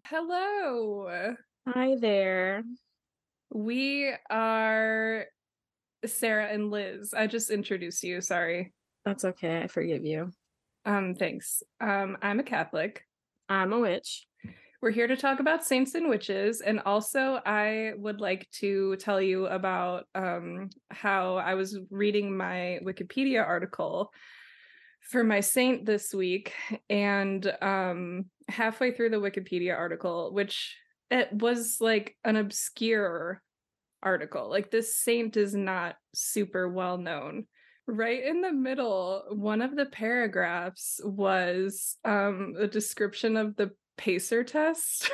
Hello. Hi there. We are Sarah and Liz. I just introduced you, sorry. That's okay. I forgive you. Thanks. I'm a Catholic. I'm a witch. We're here to talk about saints and witches, and also I would like to tell you about how I was reading my Wikipedia article for my saint this week, and halfway through the Wikipedia article, which it was like an obscure article. Like this saint is not super well known. Right in the middle, one of the paragraphs was a description of the pacer test.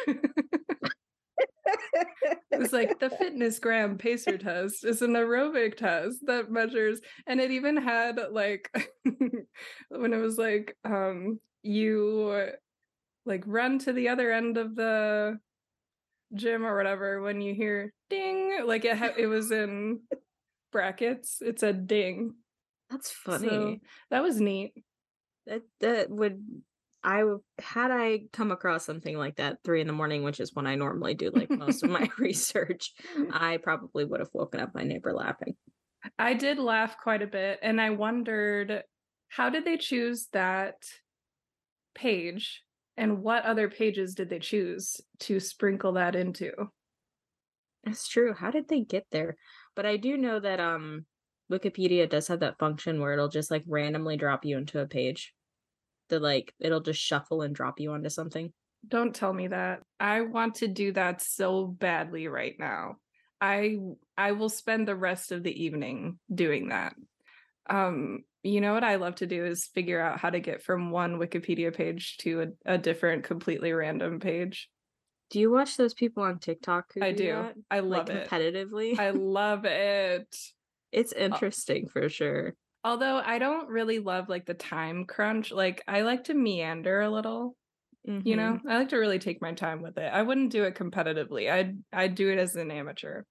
It was like the fitness gram pacer test is an aerobic test that measures, and it even had like when it was like you like run to the other end of the gym or whatever when you hear ding, like it was in brackets, it said ding. That's So funny. that was neat. That would I come across something like that 3 a.m, which is when I normally do like most of my research, I probably would have woken up my neighbor laughing. I did laugh quite a bit, and I wondered how did they choose that page, and what other pages did they choose to sprinkle that into? That's true. How did they get there? But I do know that Wikipedia does have that function where it'll just like randomly drop you into a page. That like it'll just shuffle and drop you onto something. Don't tell me that. I want to do that so badly right now. I I will spend the rest of the evening doing that. You know what I love to do is figure out how to get from one Wikipedia page to a different, completely random page. Do you watch those people on TikTok who I do do. that? I Like love it. competitively? I love it. It's Al- interesting for sure. Although I don't really love like the time crunch. Like I like to meander a little, you know? Hmm. I like to really take my time with it. I wouldn't do it competitively. I'd do it as an amateur.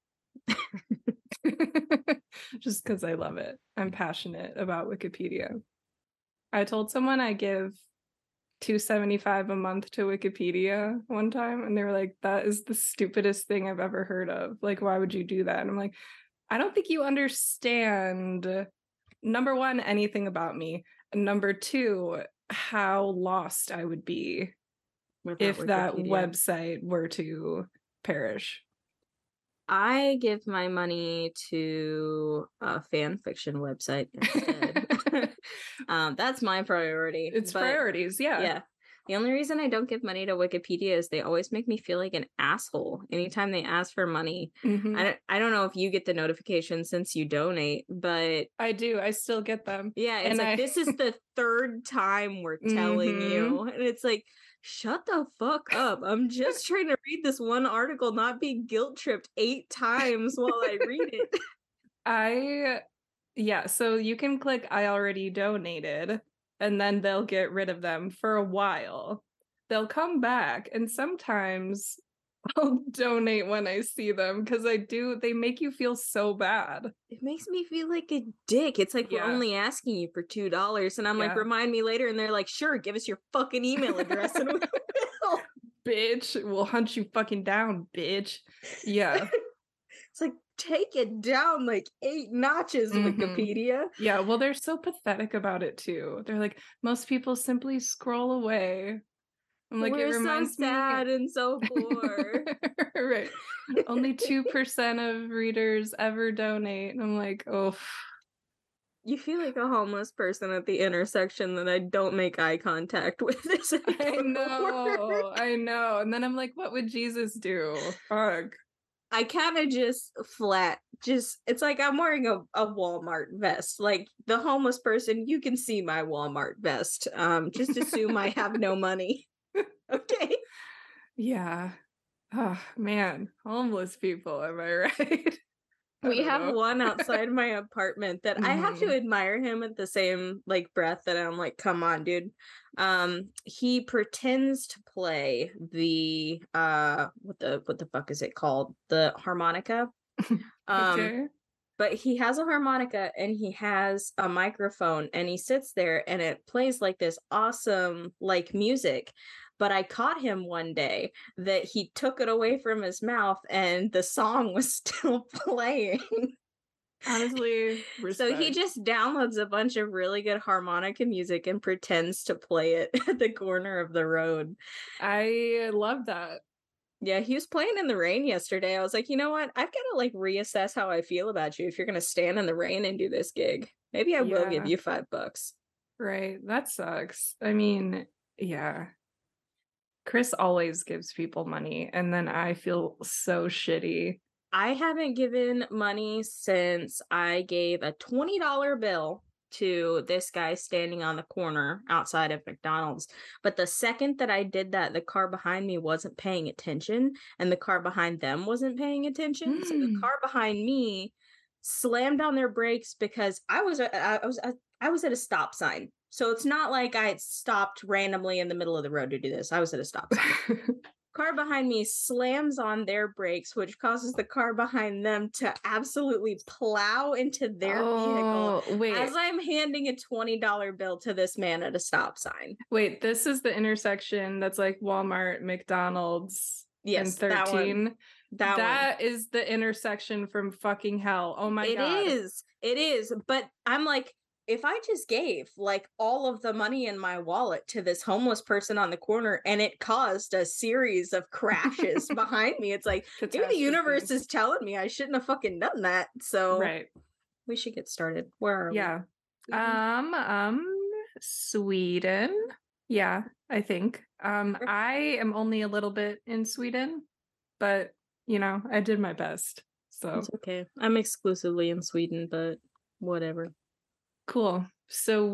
Just because I love it. I'm passionate about Wikipedia. I told someone I give 275 a month to Wikipedia one time, and they were like, that is the stupidest thing I've ever heard of. Like, why would you do that? And I'm like, I don't think you understand, number one, anything about me. And number two, how lost I would be Without if that Wikipedia. website were to perish. I give my money to a fan fiction website instead. That's my priority. It's But priorities, yeah. yeah, the only reason I don't give money to Wikipedia is they always make me feel like an asshole anytime they ask for money. Mm-hmm. I don't know if you get the notification since you donate, but I do. I still get them. yeah, it's And like I, this is the third time we're telling mm-hmm. you. And it's like, shut the fuck up. I'm just trying to read this one article, not be guilt tripped 8 times while I read it. I, yeah, so you can click I already donated, and then they'll get rid of them for a while. They'll come back, and sometimes I'll donate when I see them because they make you feel so bad. It makes me feel like a dick. It's like we're Yeah, only asking you for $2. And I'm like, yeah. remind me later. And they're like, sure, give us your fucking email address and we will. Bitch, we'll hunt you fucking down, bitch. Yeah. It's like, take it down like 8 notches, Mm-hmm. Wikipedia. Yeah, well, they're so pathetic about it too. They're like, most people simply scroll away. I'm like, it We're so reminds me. sad and so poor. Right. Only 2% of readers ever donate. And I'm like, oh, You feel like a homeless person at the intersection that I don't make eye contact with as I I go to work. know. I know. And then I'm like, what would Jesus do? Fuck. I kind of it's like I'm wearing a Walmart vest. Like the homeless person, you can see my Walmart vest. Just assume I have no money. Okay. Yeah. Oh, man. Homeless people, am I right? I We don't have know. one outside my apartment that I have to Mm-hmm. admire him at the same like breath that I'm like, come on, dude. He pretends to play the what the fuck is it called? The harmonica. Um, Okay. but he has a harmonica and he has a microphone and he sits there and it plays like this awesome like music, but I caught him one day that he took it away from his mouth and the song was still playing. Honestly, respect. So he just downloads a bunch of really good harmonica music and pretends to play it at the corner of the road. I love that. Yeah, he was playing in the rain yesterday. I was like, you know what? I've got to like reassess how I feel about you if you're going to stand in the rain and do this gig. Maybe I will give you $5. Right. That sucks. I mean, yeah. Chris always gives people money, and then I feel so shitty. I haven't given money since I gave a $20 bill to this guy standing on the corner outside of McDonald's. But the second that I did that, the car behind me wasn't paying attention, and the car behind them wasn't paying attention. So the car behind me slammed on their brakes because I was at a stop sign. So it's not like I stopped randomly in the middle of the road to do this. I was at a stop sign. Car behind me slams on their brakes, which causes the car behind them to absolutely plow into their vehicle as I'm handing a $20 bill to this man at a stop sign. Wait, this is the intersection that's like Walmart, McDonald's, and 13. That is the intersection from fucking hell. Oh my God. It is. But I'm like, if I just gave like all of the money in my wallet to this homeless person on the corner and it caused a series of crashes behind me, it's like maybe the universe is telling me I shouldn't have fucking done that. So right, we should get started. Where are we? Sweden. Yeah, I think. I am only a little bit in Sweden, but you know, I did my best. So it's okay. I'm exclusively in Sweden, but whatever. Cool. So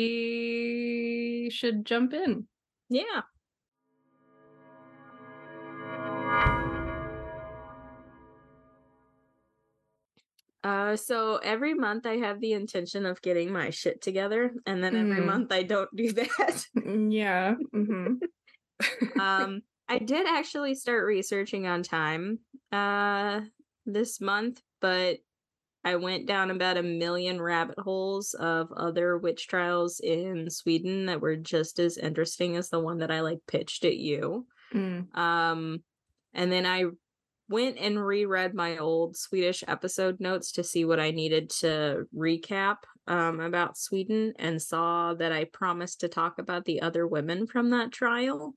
we should jump in. Yeah. So every month I have the intention of getting my shit together, and then every month I don't do that. Yeah. Mm-hmm. I did actually start researching on time this month, but I went down about 1 million rabbit holes of other witch trials in Sweden that were just as interesting as the one that I like pitched at you. And then I went and reread my old Swedish episode notes to see what I needed to recap about Sweden, and saw that I promised to talk about the other women from that trial.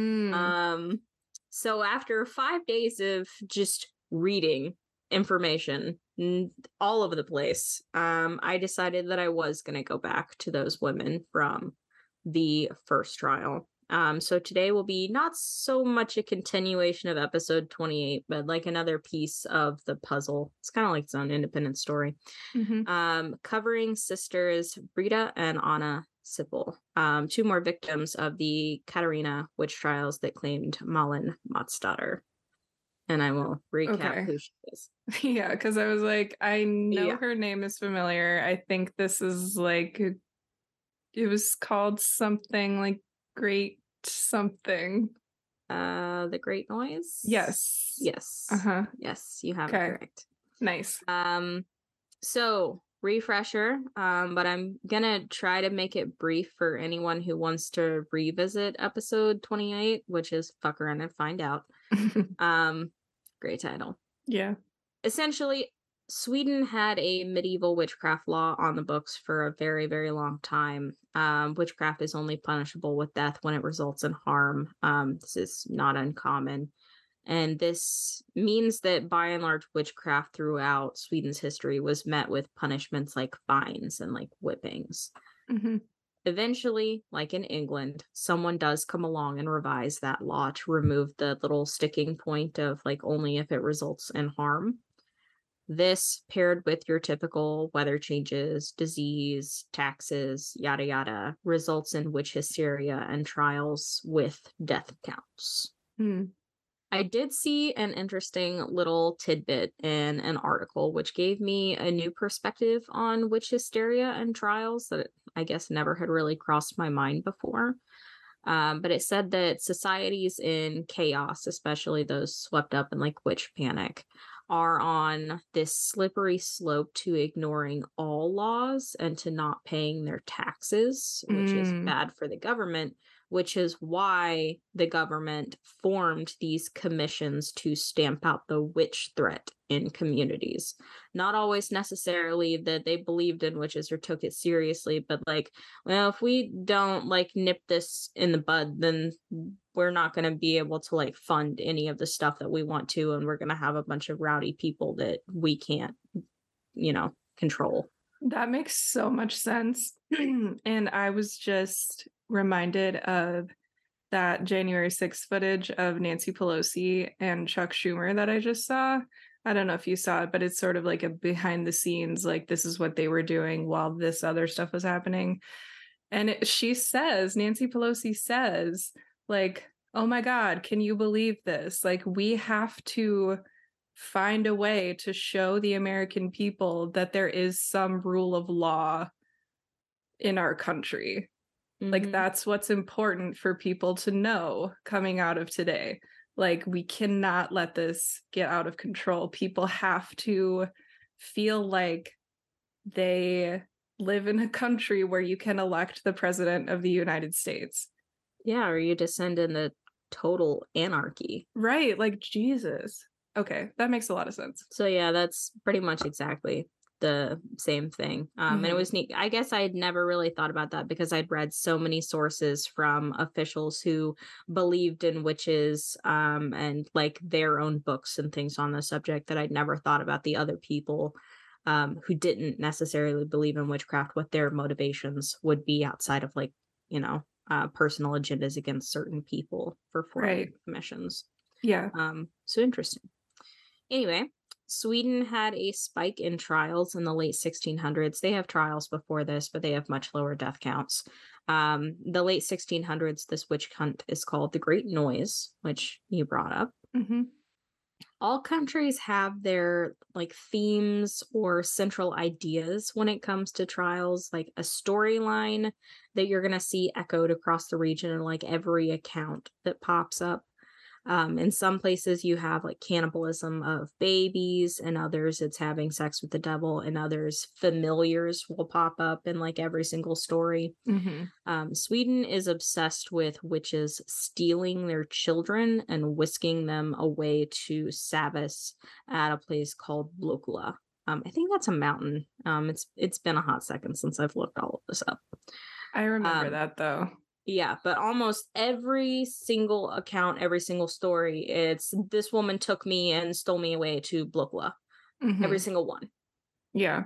So after 5 days of just reading information all over the place, I decided that I was going to go back to those women from the first trial. So today will be not so much a continuation of episode 28, but like another piece of the puzzle. It's kind of like its own independent story. Covering sisters Brita and Anna Sippel, 2 more victims of the Katarina witch trials that claimed Malin Matsdatter. And I will recap who she is. Yeah, because I was like, I know her name is familiar. I think this is like, it was called something like Great something. The Great Noise? Yes. Yes, you have it correct. Nice. So refresher, but I'm gonna try to make it brief for anyone who wants to revisit episode 28, which is fuck around and find out. Great title. Yeah. Essentially, Sweden had a medieval witchcraft law on the books for a very, very long time. Witchcraft is only punishable with death when it results in harm. This is not uncommon. And this means that by and large, witchcraft throughout Sweden's history was met with punishments like fines and like whippings. Eventually, like in England, someone does come along and revise that law to remove the little sticking point of like only if it results in harm. This, paired with your typical weather changes, disease, taxes, yada yada, results in witch hysteria and trials with death counts. I did see an interesting little tidbit in an article which gave me a new perspective on witch hysteria and trials that I guess never had really crossed my mind before. But it said that societies in chaos, especially those swept up in like witch panic, are on this slippery slope to ignoring all laws and to not paying their taxes, which is bad for the government, which is why the government formed these commissions to stamp out the witch threat in communities. Not always necessarily that they believed in witches or took it seriously, but like, well, if we don't like nip this in the bud, then we're not going to be able to like fund any of the stuff that we want to, and we're going to have a bunch of rowdy people that we can't, control. That makes so much sense. And I was just reminded of that January 6th footage of Nancy Pelosi and Chuck Schumer that I just saw. I don't know if you saw it, but it's sort of like a behind the scenes, like this is what they were doing while this other stuff was happening. And Nancy Pelosi says, like, oh my God, can you believe this? Like, we have to find a way to show the American people that there is some rule of law in our country. Like, that's what's important for people to know coming out of today. Like, we cannot let this get out of control. People have to feel like they live in a country where you can elect the president of the United States. Yeah, or you descend into total anarchy. Right, like Jesus. Okay, that makes a lot of sense. So yeah, that's pretty much exactly the same thing. And it was neat. I guess I had never really thought about that because I'd read so many sources from officials who believed in witches and like their own books and things on the subject that I'd never thought about the other people who didn't necessarily believe in witchcraft, what their motivations would be outside of like, personal agendas against certain people for forming commissions. Yeah. So interesting. Anyway, Sweden had a spike in trials in the late 1600s. They have trials before this, but they have much lower death counts. The late 1600s, this witch hunt is called the Great Noise, which you brought up. All countries have their like themes or central ideas when it comes to trials, like a storyline that you're going to see echoed across the region in like every account that pops up. In some places you have like cannibalism of babies, and others it's having sex with the devil, and others familiars will pop up in like every single story. Sweden is obsessed with witches stealing their children and whisking them away to Sävis at a place called Blokula. I think that's a mountain. It's been a hot second since I've looked all of this up. I remember that though. Yeah, but almost every single account, every single story, it's this woman took me and stole me away to Blokula. Every single one. Yeah.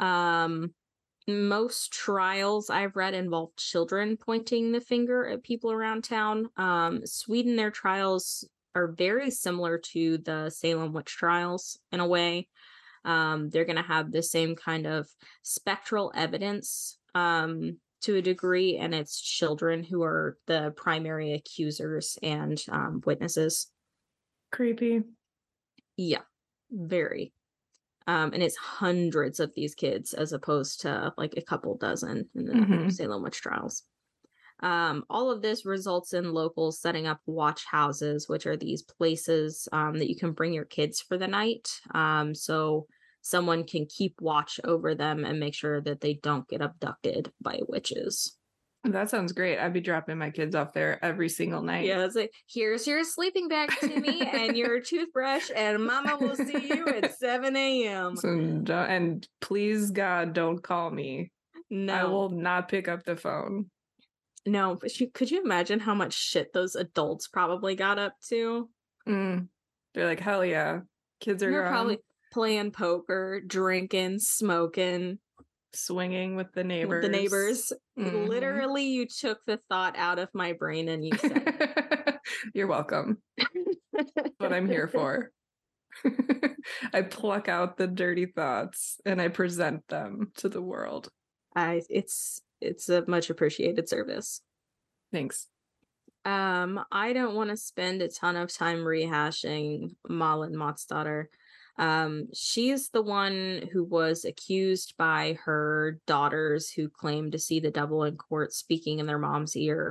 Most trials I've read involve children pointing the finger at people around town. Sweden, their trials are very similar to the Salem witch trials in a way. They're going to have the same kind of spectral evidence to a degree, and it's children who are the primary accusers and witnesses. Creepy. Yeah, very. And it's hundreds of these kids as opposed to like a couple dozen in the Salem witch trials. All of this results in locals setting up watch houses, which are these places that you can bring your kids for the night. So someone can keep watch over them and make sure that they don't get abducted by witches. That sounds great. I'd be dropping my kids off there every single night. Yeah, it's like, here's your sleeping bag, Timmy, and your toothbrush, and Mama will see you at 7 a.m. And please, God, don't call me. No. I will not pick up the phone. No, but could you imagine how much shit those adults probably got up to? They're like, hell yeah. Kids are probably playing poker, drinking, smoking, swinging with the neighbors. Literally, you took the thought out of my brain and you said you're welcome. That's what I'm here for. I pluck out the dirty thoughts and I present them to the world. It's a much appreciated service. Thanks. I don't want to spend a ton of time rehashing Malin Matsdatter. She's the one who was accused by her daughters who claimed to see the devil in court speaking in their mom's ear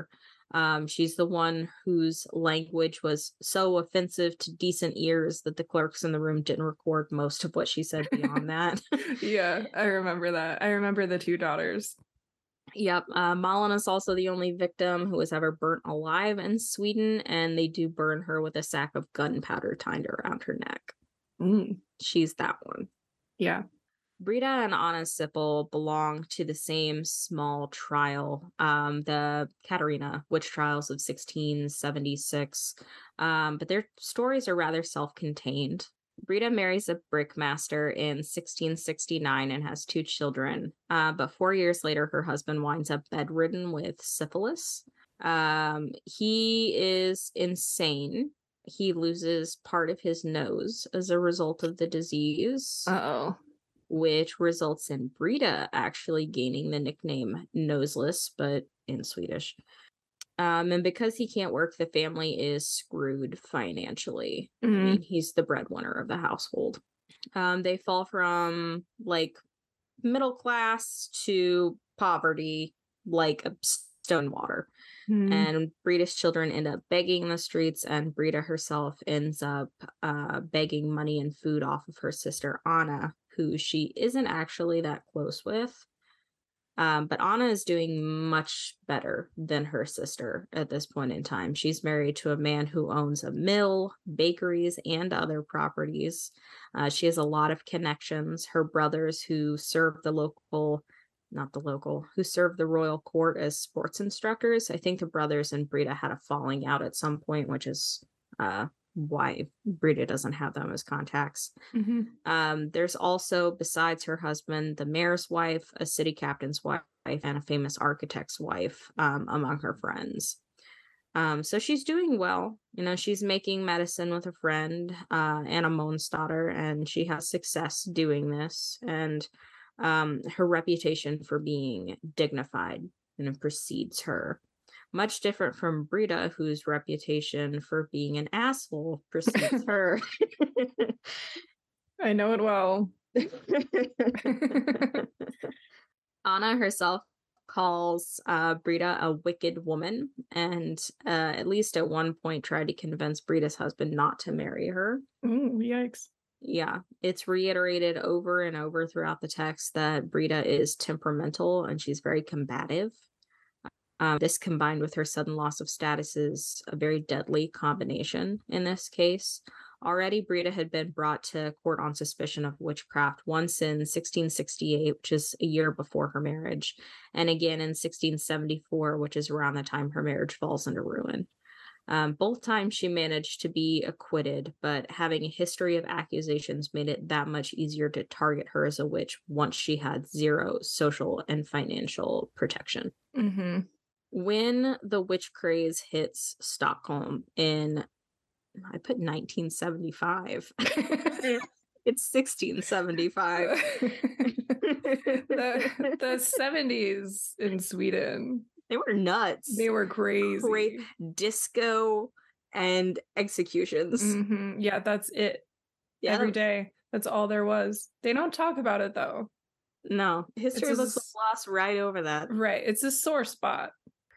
She's the one whose language was so offensive to decent ears that the clerks in the room didn't record most of what she said beyond that. Yeah, I remember that. I remember the two daughters. Yep. Malin is also the only victim who was ever burnt alive in Sweden, and they do burn her with a sack of gunpowder tied around her neck. Mm. She's that one. Yeah. Brita and Anna Sippel belong to the same small trial, the Katarina witch trials of 1676. But their stories are rather self-contained. Brita marries a brickmaster in 1669 and has 2 children. But 4 years later, her husband winds up bedridden with syphilis. He is insane. He loses part of his nose as a result of the disease. Uh-oh. Which results in Brita actually gaining the nickname Noseless, but in Swedish. And because he can't work, the family is screwed financially. I mean, he's the breadwinner of the household. They fall from like middle class to poverty like a stone water. And Brita's children end up begging in the streets, and Brita herself ends up begging money and food off of her sister Anna, who she isn't actually that close with. But Anna is doing much better than her sister at this point in time. She's married to a man who owns a mill, bakeries, and other properties. She has a lot of connections. Her brothers who serve who served the royal court as sports instructors. I think the brothers and Brita had a falling out at some point, which is why Brita doesn't have them as contacts. There's also, besides her husband, the mayor's wife, a city captain's wife, and a famous architect's wife among her friends. So she's doing well. You know, she's making medicine with a friend, Anna Monsdotter, and she has success doing this. And her reputation for being dignified precedes her. Much different from Brita, whose reputation for being an asshole precedes her. I know it well. Anna herself calls Brita a wicked woman, and at least at one point tried to convince Brita's husband not to marry her. Ooh, yikes. Yeah, it's reiterated over and over throughout the text that Brita is temperamental and she's very combative. This combined with her sudden loss of status is a very deadly combination in this case. Already, Brita had been brought to court on suspicion of witchcraft once in 1668, which is a year before her marriage, and again in 1674, which is around the time her marriage falls into ruin. Both times she managed to be acquitted, but having a history of accusations made it that much easier to target her as a witch once she had zero social and financial protection. When the witch craze hits Stockholm in, I put 1975. It's 1675. the 70s in Sweden. They were nuts. They were crazy. Disco and executions. Yeah, that's it. Yeah, every day. That's all there was. They don't talk about it though. No, history looks lost right over that. Right, it's a sore spot.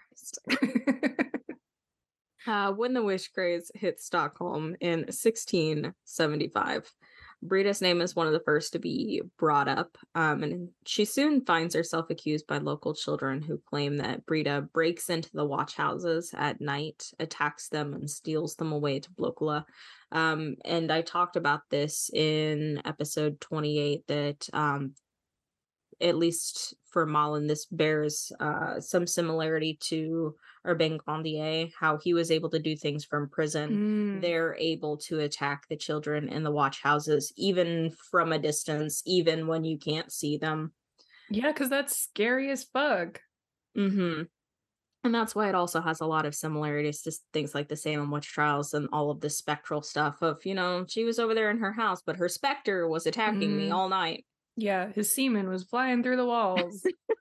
When the witch craze hit Stockholm in 1675, Brita's name is one of the first to be brought up, and she soon finds herself accused by local children who claim that Brita breaks into the watch houses at night, attacks them, and steals them away to Blokula. And I talked about this in episode 28 that at least for Malin, this bears some similarity to Urbain Grandier, how he was able to do things from prison. They're able to attack the children in the watch houses, even from a distance, even when you can't see them. Yeah, because that's scary as fuck. And that's why it also has a lot of similarities to things like the Salem witch trials and all of the spectral stuff of, you know, she was over there in her house, but her specter was attacking me all night. Yeah, his semen was flying through the walls.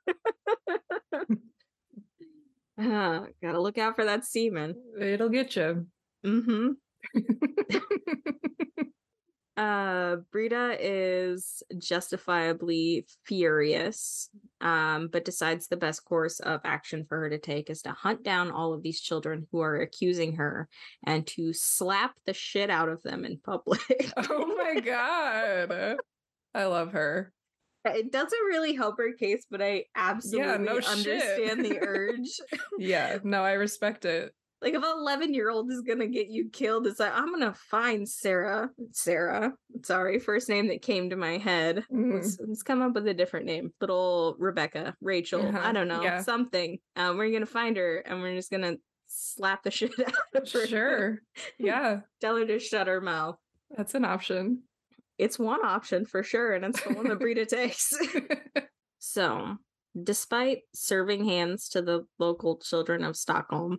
Gotta look out for that semen. It'll get you. Brita is justifiably furious, but decides the best course of action for her to take is to hunt down all of these children who are accusing her and to slap the shit out of them in public. Oh my god. I love her. It doesn't really help her case, but I absolutely no shit. understand the urge. Yeah, no, I respect it. Like, if an 11-year-old is gonna get you killed, it's like, I'm gonna find Sarah. Sorry, first name that came to my head. Let's come up with a different name. Little Rebecca, Rachel, I don't know, Yeah. something. We're gonna find her, and we're just gonna slap the shit out of her. Sure. Yeah. Tell her to shut her mouth. That's an option. It's one option for sure, and it's the one that Brita takes. So, despite serving hands to the local children of Stockholm,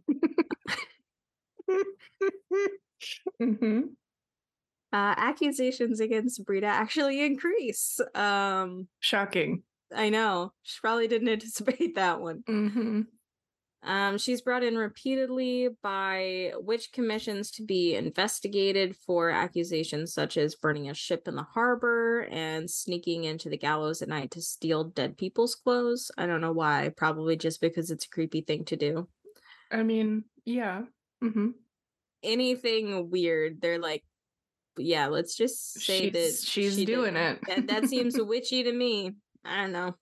accusations against Brita actually increase. Shocking. I know. She probably didn't anticipate that one. She's brought in repeatedly by witch commissions to be investigated for accusations such as burning a ship in the harbor and sneaking into the gallows at night to steal dead people's clothes. I don't know why. Probably just because it's a creepy thing to do. I mean, yeah. Anything weird, they're like, yeah, let's just say she's doing it. That seems witchy to me. I don't know.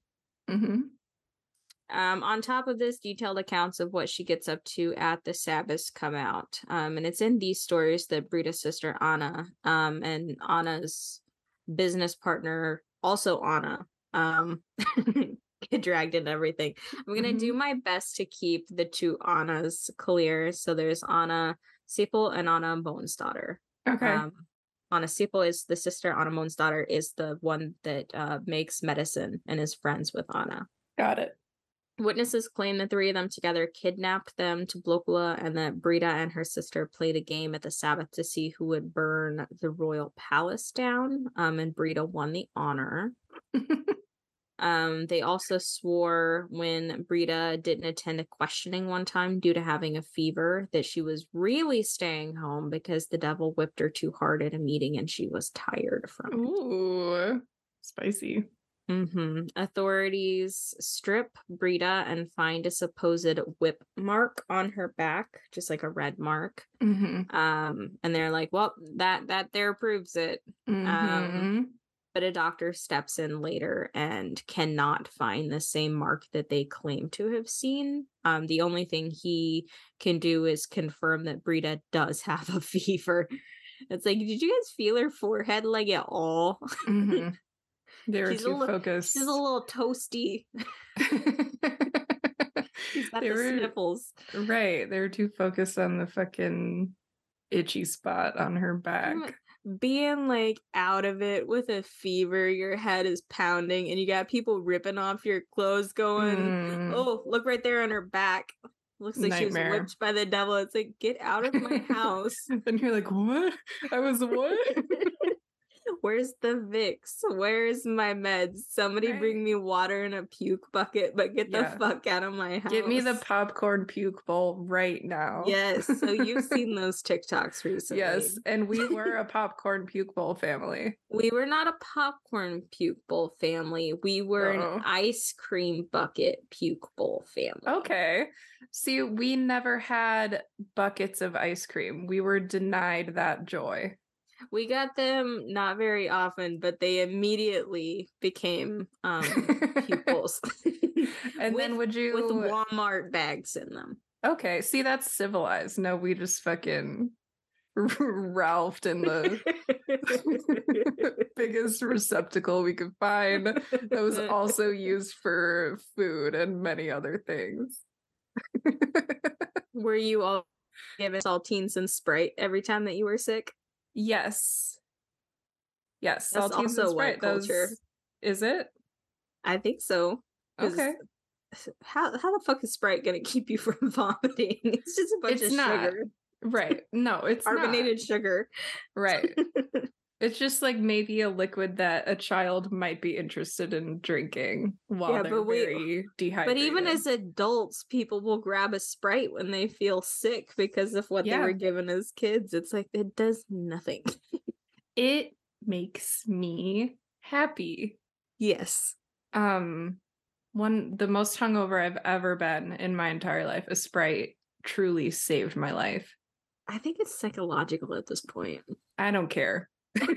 On top of this, detailed accounts of what she gets up to at the Sabbaths come out. And it's in these stories that Brita's sister Anna, and Anna's business partner, also Anna, get dragged into everything. I'm gonna do my best to keep the two Annas clear. So there's Anna Seppel and Anna Bonesdottir. Okay. Anna Seppel is the sister. Anna Bonesdottir is the one that makes medicine and is friends with Anna. Got it. Witnesses claim the three of them together kidnapped them to Blokula, and that Brita and her sister played a game at the Sabbath to see who would burn the royal palace down. And Brita won the honor. They also swore when Brita didn't attend a questioning one time due to having a fever that she was really staying home because the devil whipped her too hard at a meeting and she was tired from it. Ooh, spicy. Authorities strip Brita and find a supposed whip mark on her back, just like a red mark. And they're like, well, that there proves it. But a doctor steps in later and cannot find the same mark that they claim to have seen. The only thing he can do is confirm that Brita does have a fever. It's like, did you guys feel her forehead like at all? They were too focused. She's a little toasty. She's got the sniffles. Right. They were too focused on the fucking itchy spot on her back. Being like out of it with a fever, your head is pounding, and you got people ripping off your clothes going, oh, look right there on her back. Looks like she was whipped by the devil. It's like, get out of my house. And you're like, what? I was what? Where's the Vicks? Where's my meds? Somebody bring me water in a puke bucket, but get the fuck out of my house. Get me the popcorn puke bowl right now. Yes. So you've seen those TikToks recently. Yes. And we were a popcorn puke bowl family. We were not a popcorn puke bowl family. We were an ice cream bucket puke bowl family. Okay. See, we never had buckets of ice cream. We were denied that joy. We got them not very often, but they immediately became pupils. And then would you with Walmart bags in them? Okay, see, that's civilized. No, we just fucking Ralphed in the biggest receptacle we could find that was also used for food and many other things. Were you all given saltines and Sprite every time that you were sick? Yes. Yes, that's saltines also and Sprite. white culture. Is it? I think so. Okay. How the fuck is Sprite gonna keep you from vomiting? It's just a bunch of sugar. Right. No, it's carbonated sugar. Right. It's just like maybe a liquid that a child might be interested in drinking while they're very dehydrated. But even as adults, people will grab a Sprite when they feel sick because of what they were given as kids. It's like, it does nothing. It makes me happy. Yes. The most hungover I've ever been in my entire life, a Sprite truly saved my life. I think it's psychological at this point. I don't care.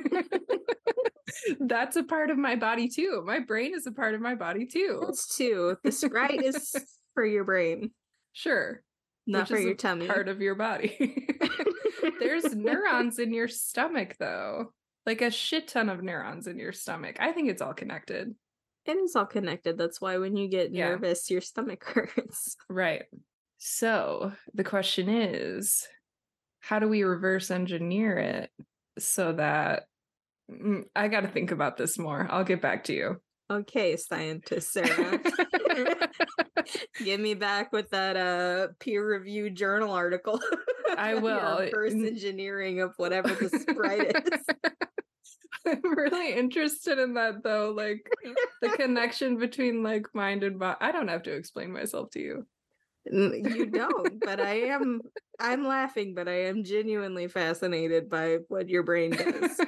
That's a part of my body too. My brain is a part of my body too. That's too. The Sprite is for your brain. Sure. Not Which for is your a tummy. part of your body. There's neurons in your stomach though. Like a shit ton of neurons in your stomach. I think it's all connected. It is all connected. That's why when you get nervous, your stomach hurts. Right. So the question is, how do we reverse engineer it so that I got to think about this more. I'll get back to you. Okay, scientist Sarah. Get me back with that peer-reviewed journal article. I will. Reverse engineering of whatever the Sprite is. I'm really interested in that though, like the connection between like mind and body. I don't have to explain myself to you. You don't, but I'm laughing, but I am genuinely fascinated by what your brain does.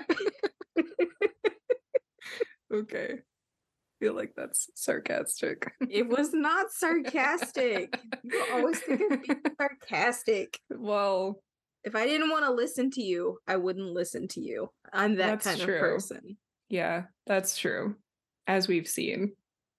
Okay. I feel like that's sarcastic. It was not sarcastic. You always think of being sarcastic. Well, if I didn't want to listen to you, I wouldn't listen to you. I'm that kind of person. Yeah, that's true. As we've seen.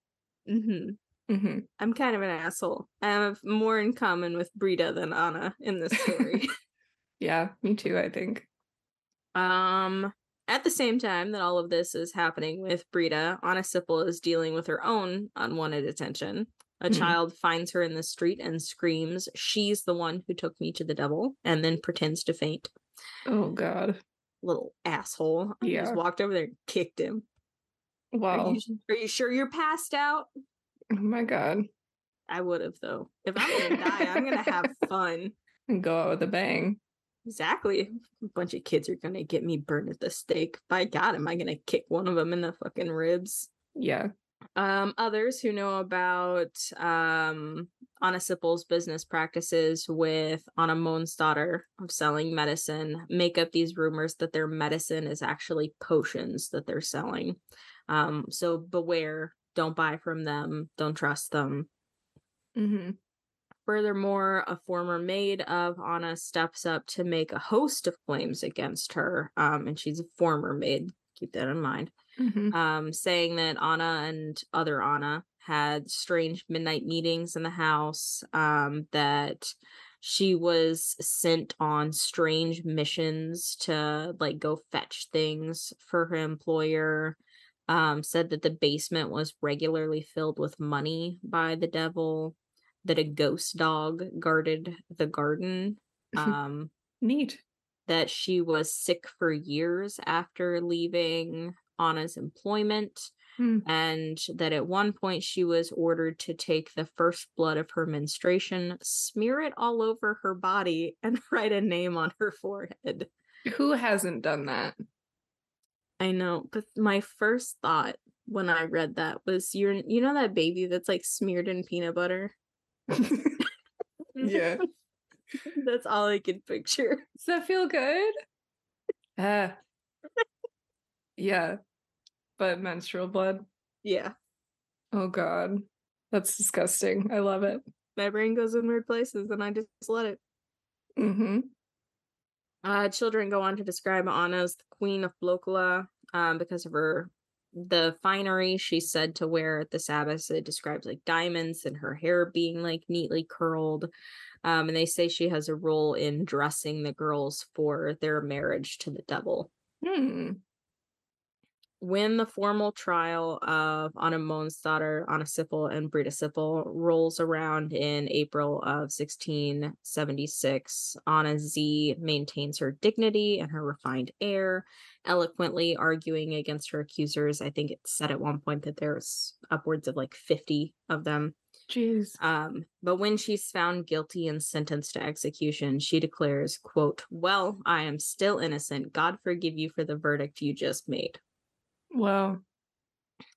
I'm kind of an asshole. I have more in common with Brita than Anna in this story. Yeah, me too, I think. At the same time that all of this is happening with Brita, Anna Sipple is dealing with her own unwanted attention. A child finds her in the street and screams, "She's the one who took me to the devil," and then pretends to faint. Oh, God. Little asshole. I just walked over there and kicked him. Wow. Are you sure you're passed out? Oh, my God. I would have, though. If I'm going to die, I'm going to have fun. And go out with a bang. Exactly. A bunch of kids are going to get me burned at the stake. By God, am I going to kick one of them in the fucking ribs? Yeah. Others who know about Anna Sippel's business practices with Anna Monsdatter of selling medicine make up these rumors that their medicine is actually potions that they're selling. So beware. Don't buy from them. Don't trust them. Furthermore, a former maid of Anna steps up to make a host of claims against her. And she's a former maid. Keep that in mind. Saying that Anna and other Anna had strange midnight meetings in the house, that she was sent on strange missions to like go fetch things for her employer, said that the basement was regularly filled with money by the devil, that a ghost dog guarded the garden. Neat. That she was sick for years after leaving Anna's employment, and that at one point she was ordered to take the first blood of her menstruation, smear it all over her body, and write a name on her forehead. Who hasn't done that? I know, but my first thought when I read that was, you know that baby that's like smeared in peanut butter? Yeah. That's all I could picture. Does that feel good? Yeah. But menstrual blood? Yeah. Oh, God. That's disgusting. I love it. My brain goes in weird places and I just let it. Children go on to describe Anna as the queen of Blockula because of the finery she's said to wear at the Sabbath. It describes like diamonds and her hair being like neatly curled. And they say she has a role in dressing the girls for their marriage to the devil. When the formal trial of Anna Monsdatter, Anna Sipple, and Brita Sipple rolls around in April of 1676, Anna Z maintains her dignity and her refined air, eloquently arguing against her accusers. I think it said at one point that there's upwards of like 50 of them. Jeez. But when she's found guilty and sentenced to execution, she declares, quote, "Well, I am still innocent. God forgive you for the verdict you just made." Wow.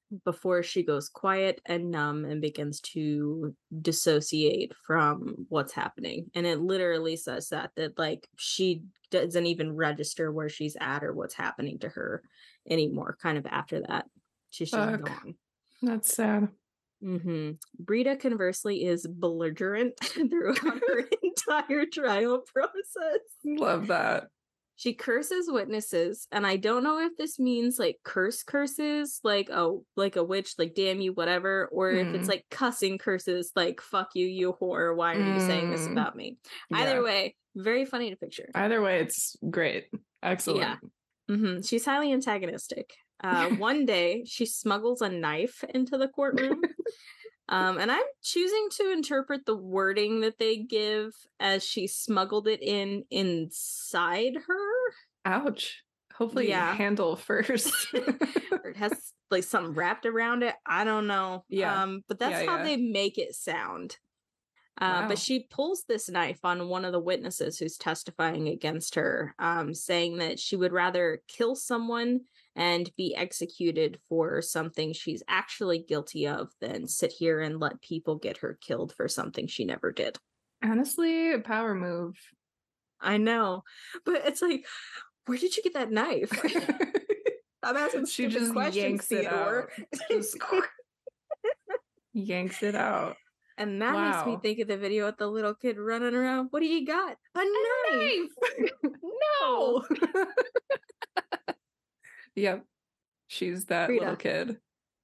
before she goes quiet and numb and begins to dissociate from what's happening. And it literally says that like she doesn't even register where she's at or what's happening to her anymore. Kind of after that, she's just Fuck. gone. That's sad. Brita, conversely, is belligerent throughout her entire trial process. Love that. She curses witnesses, and I don't know if this means like curses, like a witch, like damn you, whatever, or if it's like cussing curses, like fuck you, you whore, why are you saying this about me? Either way, very funny to picture. Either way, it's great. Excellent. Yeah. She's highly antagonistic. One day, she smuggles a knife into the courtroom. And I'm choosing to interpret the wording that they give as she smuggled it inside her. Ouch. Hopefully handle first. Or it has like something wrapped around it. I don't know. Yeah. But that's how they make it sound. Wow. But she pulls this knife on one of the witnesses who's testifying against her, saying that she would rather kill someone and be executed for something she's actually guilty of than sit here and let people get her killed for something she never did. Honestly, a power move. I know, but it's like, where did you get that knife? I'm asking she just questions, yanks Theodore. it out. Just yanks it out. And that makes me think of the video with the little kid running around. What do you got? A knife! No! Yep. She's that Brita. little kid.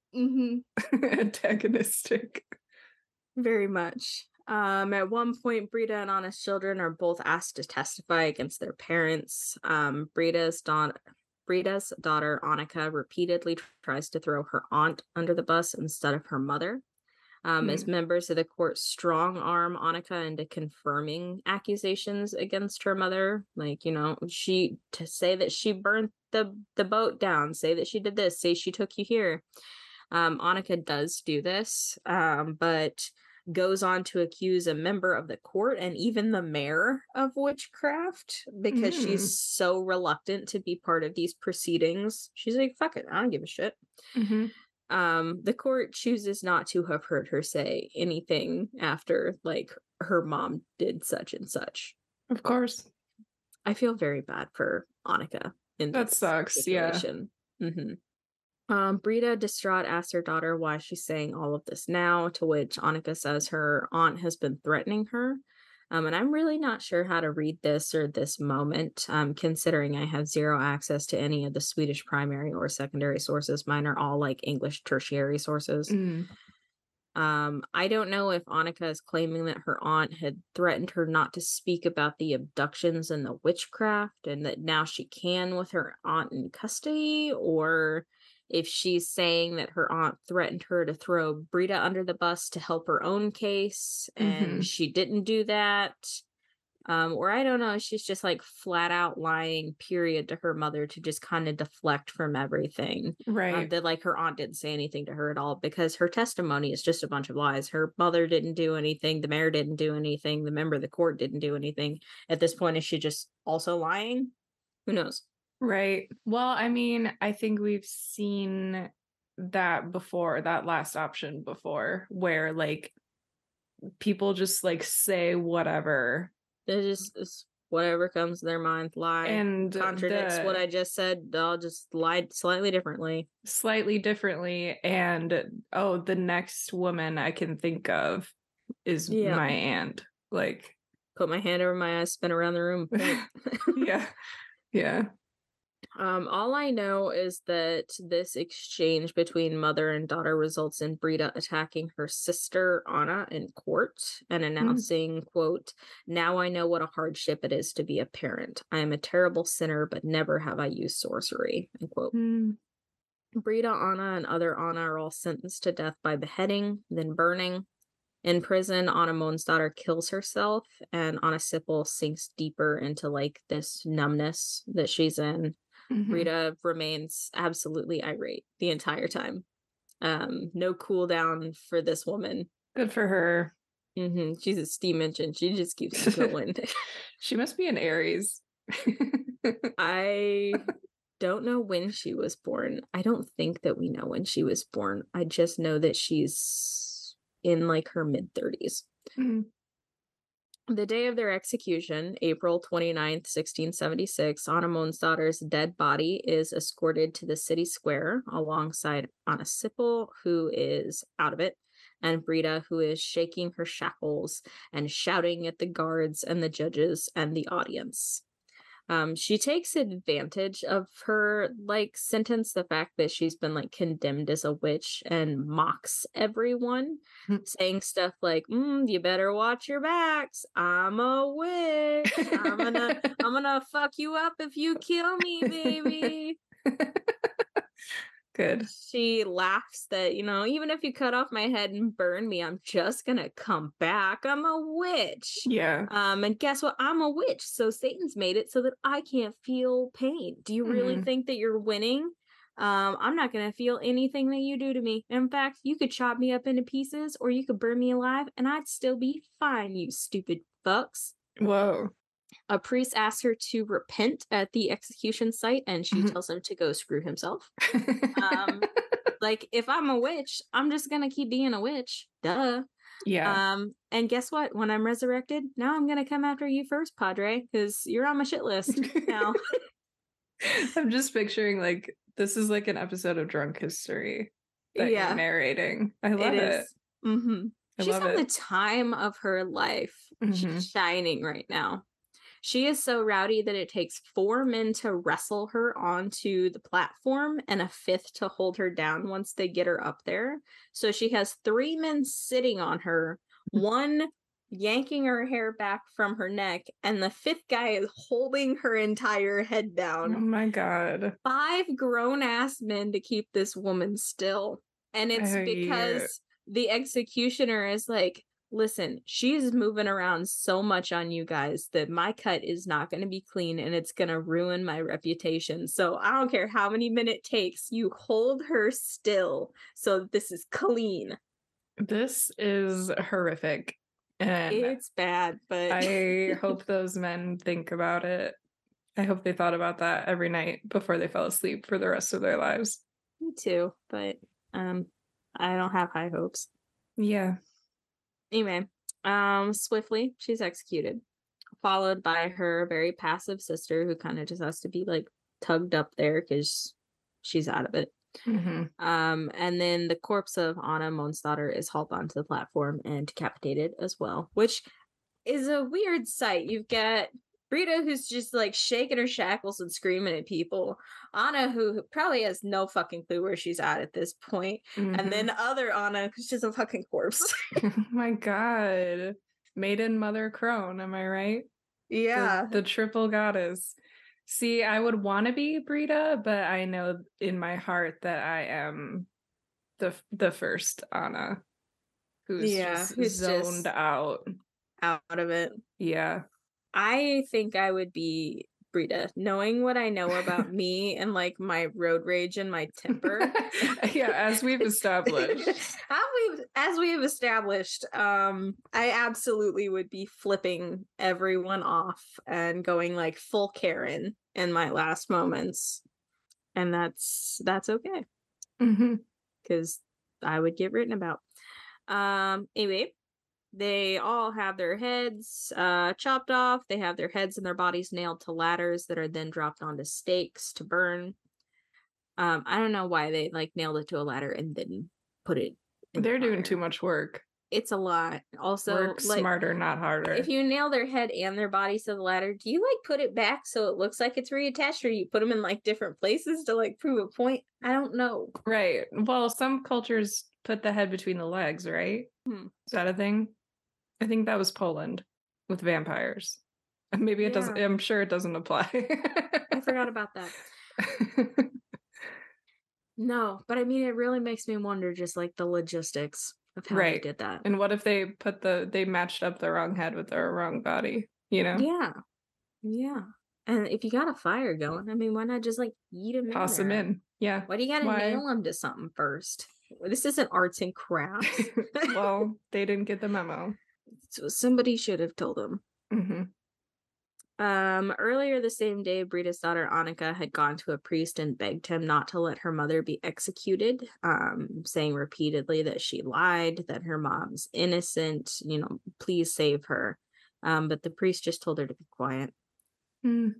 Antagonistic. Very much. At one point, Brita and Anna's children are both asked to testify against their parents. Brita's daughter, Annika, repeatedly tries to throw her aunt under the bus instead of her mother. As members of the court strong arm Annika into confirming accusations against her mother, like, you know, to say that she burnt the boat down, say that she did this, say she took you here. Annika does do this, but goes on to accuse a member of the court and even the mayor of witchcraft because she's so reluctant to be part of these proceedings. She's like, fuck it, I don't give a shit. The court chooses not to have heard her say anything after, like, her mom did such and such. Of course. I feel very bad for Annika in that this sucks situation. Brita, distraught, asks her daughter why she's saying all of this now, to which Annika says her aunt has been threatening her. And I'm really not sure how to read this or this moment, considering I have zero access to any of the Swedish primary or secondary sources. Mine are all like English tertiary sources. I don't know if Annika is claiming that her aunt had threatened her not to speak about the abductions and the witchcraft and that now she can with her aunt in custody, or if she's saying that her aunt threatened her to throw Brita under the bus to help her own case and she didn't do that. Or I don't know, she's just like flat out lying, period, to her mother to just kind of deflect from everything. Right. That like her aunt didn't say anything to her at all because her testimony is just a bunch of lies. Her mother didn't do anything. The mayor didn't do anything. The member of the court didn't do anything. At this point, is she just also lying? Who knows? Right. Well, I mean, I think we've seen that before, that last option before, where like people just like say whatever. They're just whatever comes to their mind, lie, and contradicts what I just said. They'll just lie slightly differently. And the next woman I can think of is my aunt. Like, put my hand over my eyes, spin around the room. Yeah. All I know is that this exchange between mother and daughter results in Brita attacking her sister Anna in court and announcing, quote, "Now I know what a hardship it is to be a parent. I am a terrible sinner, but never have I used sorcery," end quote. Brita, Anna, and other Anna are all sentenced to death by beheading, then burning. In prison, Anna Månsdotter kills herself, and Anna Sippel sinks deeper into like this numbness that she's in. Brita remains absolutely irate the entire time. No cool down for this woman. Good for her. She's a steam engine. She just keeps going. She must be an Aries. I don't know when she was born. I don't think that we know when she was born. I just know that she's in like her mid-30s. Mhm. The day of their execution, April 29th, 1676, Anna Monsdotter's dead body is escorted to the city square alongside Anna Sippel, who is out of it, and Brita, who is shaking her shackles and shouting at the guards and the judges and the audience. She takes advantage of her like sentence, the fact that she's been like condemned as a witch, and mocks everyone, saying stuff like, you better watch your backs. I'm a witch. I'm gonna fuck you up if you kill me, baby. Good. She laughs that, even if you cut off my head and burn me, I'm just gonna come back. I'm a witch. Yeah. And guess what? I'm a witch. So Satan's made it so that I can't feel pain. Do you really think that you're winning? I'm not gonna feel anything that you do to me. In fact, you could chop me up into pieces or you could burn me alive and I'd still be fine, you stupid fucks. Whoa. A priest asks her to repent at the execution site, and she tells him to go screw himself. Like, if I'm a witch, I'm just gonna keep being a witch. Duh. Yeah. And guess what? When I'm resurrected, now I'm gonna come after you first, Padre, because you're on my shit list now. I'm just picturing like this is like an episode of Drunk History that you're narrating. I love it. Mm-hmm. She's love on the it. time of her life. She's shining right now. She is so rowdy that it takes 4 men to wrestle her onto the platform and a 5th to hold her down once they get her up there. So she has 3 men sitting on her, 1 yanking her hair back from her neck, and the 5th guy is holding her entire head down. Oh my God. 5 grown-ass men to keep this woman still. And it's because the executioner is like, listen, she's moving around so much on you guys that my cut is not going to be clean and it's going to ruin my reputation. So I don't care how many minutes it takes, you hold her still so this is clean. This is horrific. And it's bad, but I hope those men think about it. I hope they thought about that every night before they fell asleep for the rest of their lives. Me too, but I don't have high hopes. Yeah. Anyway, swiftly, she's executed, followed by her very passive sister, who kind of just has to be like tugged up there because she's out of it. And then the corpse of Anna Monsdotter is hauled onto the platform and decapitated as well, which is a weird sight. You've got Brita, who's just like shaking her shackles and screaming at people. Anna, who probably has no fucking clue where she's at this point. And then other Anna, who's just a fucking corpse. Oh my God. Maiden Mother Crone, am I right? Yeah. The triple goddess. See, I would want to be Brita, but I know in my heart that I am the first Anna, who's just zoned out of it. Yeah. I think I would be Brita, knowing what I know about me and like my road rage and my temper. Yeah, as we've established. As we've established, I absolutely would be flipping everyone off and going like full Karen in my last moments. And that's okay. Because I would get written about. Anyway, they all have their heads chopped off. They have their heads and their bodies nailed to ladders that are then dropped onto stakes to burn. I don't know why they like nailed it to a ladder and then put it in They're the doing too much work. It's a lot. Also, work like, smarter, not harder. If you nail their head and their bodies to the ladder, do you like put it back so it looks like it's reattached, or you put them in like different places to like prove a point? I don't know. Right. Well, some cultures put the head between the legs, right? Is that a thing? I think that was Poland with vampires. Maybe it doesn't. I'm sure it doesn't apply. I forgot about that. No, but I mean, it really makes me wonder just like the logistics of how they did that. And what if they they matched up the wrong head with their wrong body, you know? Yeah. And if you got a fire going, I mean, why not just like eat them Toss them in. Yeah. Why do you gotta nail them to something first? This isn't arts and crafts. Well, they didn't get the memo. So somebody should have told them. Earlier the same day, Brida's daughter Annika had gone to a priest and begged him not to let her mother be executed, saying repeatedly that she lied, that her mom's innocent, please save her. But the priest just told her to be quiet. Mm.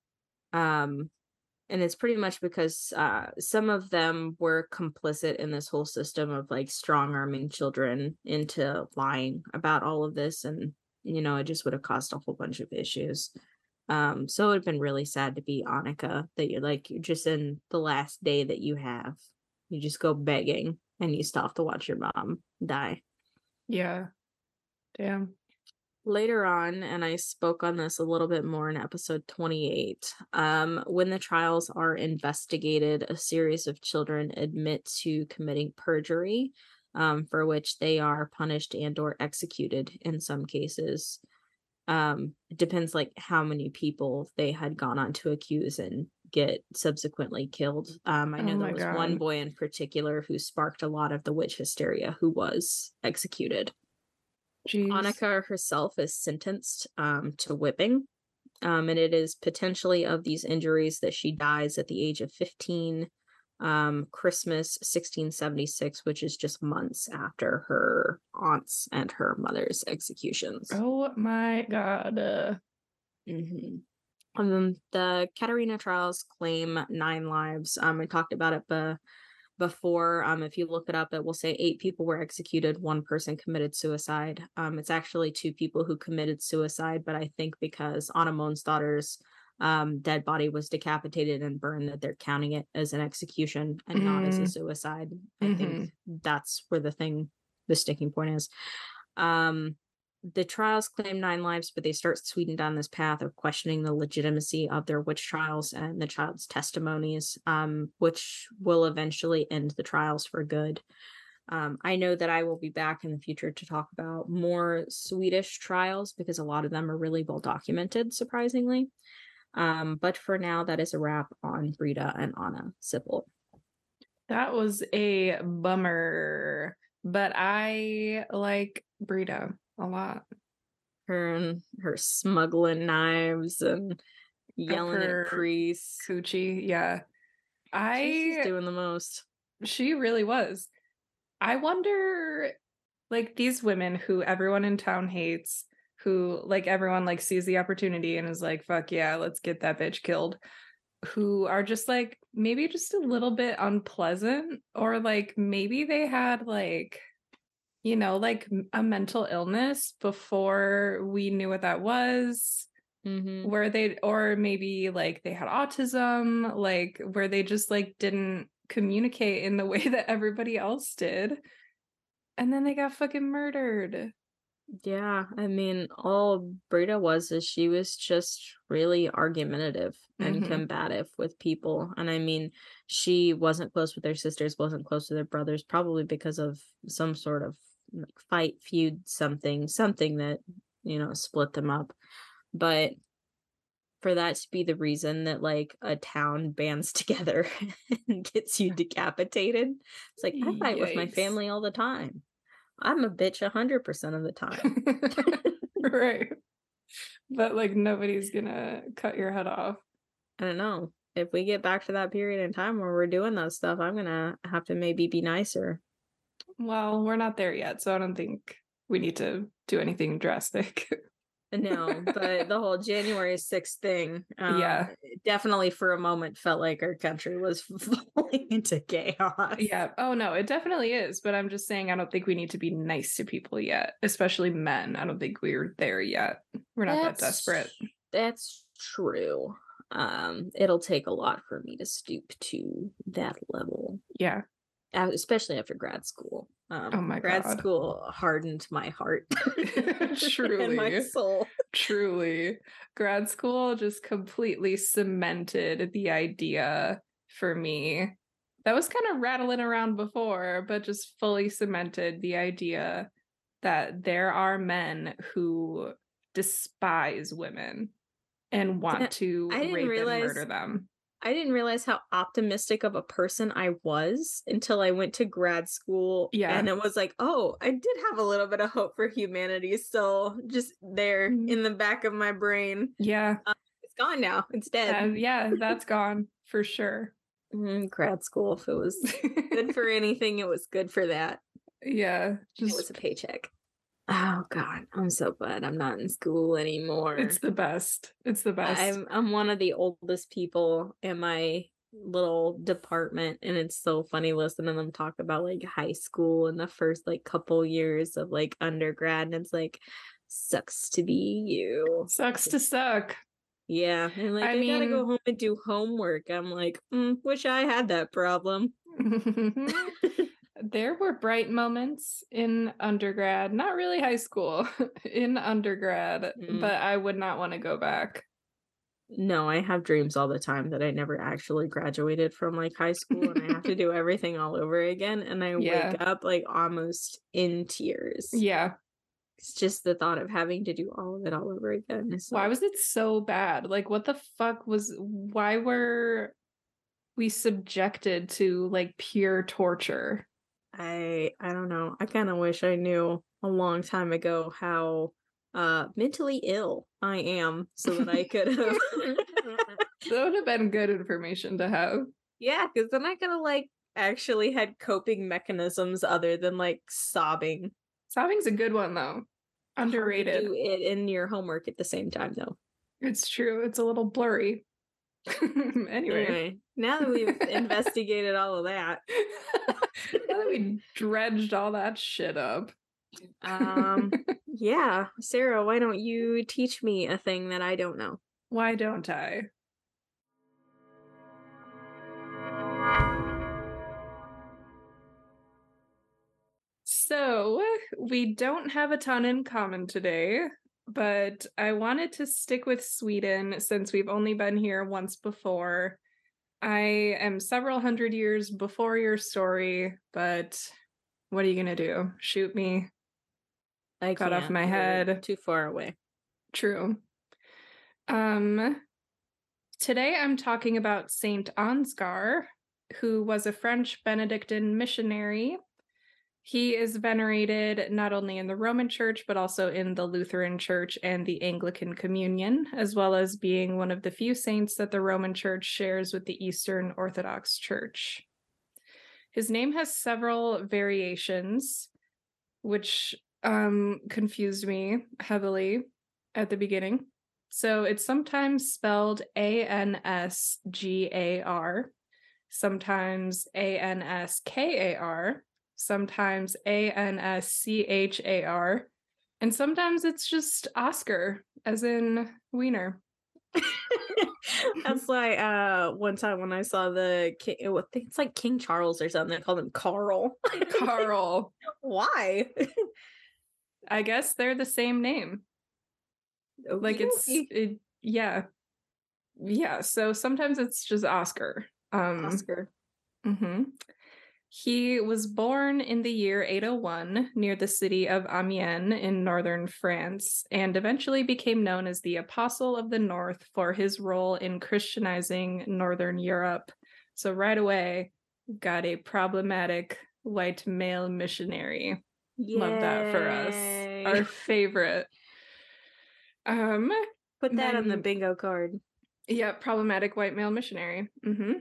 And it's pretty much because some of them were complicit in this whole system of like strong arming children into lying about all of this, and it just would have caused a whole bunch of issues. So it would have been really sad to be Annika, that you're just in the last day that you have. You just go begging and you still have to watch your mom die. Yeah. Damn. Later on, and I spoke on this a little bit more in episode 28, when the trials are investigated, a series of children admit to committing perjury, for which they are punished and or executed in some cases. It depends like how many people they had gone on to accuse and get subsequently killed. I know there was one boy in particular who sparked a lot of the witch hysteria, who was executed. Jeez. Annika herself is sentenced to whipping, and it is potentially of these injuries that she dies at the age of 15, Christmas 1676, which is just months after her aunt's and her mother's executions. Oh my god. The Katerina trials claim 9 lives. I talked about it before. If you look it up, it will say 8 people were executed, 1 person committed suicide. It's actually 2 people who committed suicide, but I think because Anna Monsdottir's dead body was decapitated and burned, that they're counting it as an execution and not as a suicide. I think that's where the sticking point is. The trials claim 9 lives, but they start sweeping down this path of questioning the legitimacy of their witch trials and the child's testimonies, which will eventually end the trials for good. I know that I will be back in the future to talk about more Swedish trials because a lot of them are really well documented, surprisingly. But for now, that is a wrap on Brida and Anna Sippel. That was a bummer, but I like Brida a lot. Her and her smuggling knives and yelling at priests. Coochie, yeah. She's doing the most. She really was. I wonder, like, these women who everyone in town hates, who like everyone like sees the opportunity and is like, fuck yeah, let's get that bitch killed, who are just like maybe just a little bit unpleasant, or like maybe they had like like a mental illness before we knew what that was, where they, or maybe like they had autism, like where they just like didn't communicate in the way that everybody else did, and then they got fucking murdered. Yeah, I mean, all Brita was is she was just really argumentative and combative with people. And I mean, she wasn't close with her sisters, wasn't close with her brothers, probably because of some sort of like fight, feud, something that, split them up. But for that to be the reason that like a town bands together and gets you decapitated, it's like, I fight with my family all the time. I'm a bitch 100% of the time. Right. But like nobody's gonna cut your head off. I don't know. If we get back to that period in time where we're doing that stuff, I'm gonna have to maybe be nicer. Well, we're not there yet, so I don't think we need to do anything drastic. No, but the whole January 6th thing, definitely for a moment felt like our country was falling into chaos. Yeah. Oh no, it definitely is. But I'm just saying, I don't think we need to be nice to people yet, especially men. I don't think we're there yet. We're not that desperate. That's true. It'll take a lot for me to stoop to that level. Yeah. Especially after grad school. Oh my grad God. school hardened my heart. Truly. And my soul. Truly. Grad school just completely cemented the idea for me. That was kind of rattling around before, but just fully cemented the idea that there are men who despise women and want to rape and murder them. I didn't realize how optimistic of a person I was until I went to grad school. Yeah. And it was like, oh, I did have a little bit of hope for humanity still just there in the back of my brain. Yeah. It's gone now. It's dead. Yeah, that's gone for sure. Grad school, if it was good for anything, it was good for that. Yeah. It was a paycheck. Oh God, I'm so glad I'm not in school anymore. It's the best. It's the best. I'm one of the oldest people in my little department, and it's so funny listening to them talk about like high school and the first like couple years of like undergrad, and it's like sucks to be you. Sucks to suck. Yeah, and like I gotta go home and do homework. I'm like, wish I had that problem. There were bright moments in undergrad, not really high school, in undergrad, but I would not want to go back. No, I have dreams all the time that I never actually graduated from like high school and I have to do everything all over again. And I wake up like almost in tears. Yeah. It's just the thought of having to do all of it all over again. Why was it so bad? Like, what the fuck why were we subjected to like pure torture? I don't know. I kind of wish I knew a long time ago how mentally ill I am so that I could have that would have been good information to have. Yeah, because then I could have like actually had coping mechanisms other than like sobbing. Sobbing's a good one though. Underrated. Do it in your homework at the same time though. It's true. It's a little blurry. Anyway, now that we've investigated all of that, now that we dredged all that shit up, yeah, Sarah, why don't you teach me a thing that I don't know? Why don't I? So we don't have a ton in common today, but I wanted to stick with Sweden since we've only been here once before. I am several hundred years before your story, but what are you gonna do? Shoot me? I got off my head. Too far away. True. Today I'm talking about Saint Ansgar, who was a French Benedictine missionary. He is venerated not only in the Roman Church, but also in the Lutheran Church and the Anglican Communion, as well as being one of the few saints that the Roman Church shares with the Eastern Orthodox Church. His name has several variations, which confused me heavily at the beginning. So it's sometimes spelled Ansgar, sometimes Anskar, sometimes Anschar, and sometimes it's just Oscar, as in wiener. That's like one time when I saw I think it's like King Charles or something, they called him Carl. Carl. Why? I guess they're the same name. Like yeah. So sometimes it's just Oscar. Oscar. Mm-hmm. He was born in the year 801 near the city of Amiens in northern France, and eventually became known as the Apostle of the North for his role in Christianizing Northern Europe. So right away, got a problematic white male missionary. Yay. Love that for us. Our favorite. Put that on the bingo card. Yeah, problematic white male missionary. Mm-hmm.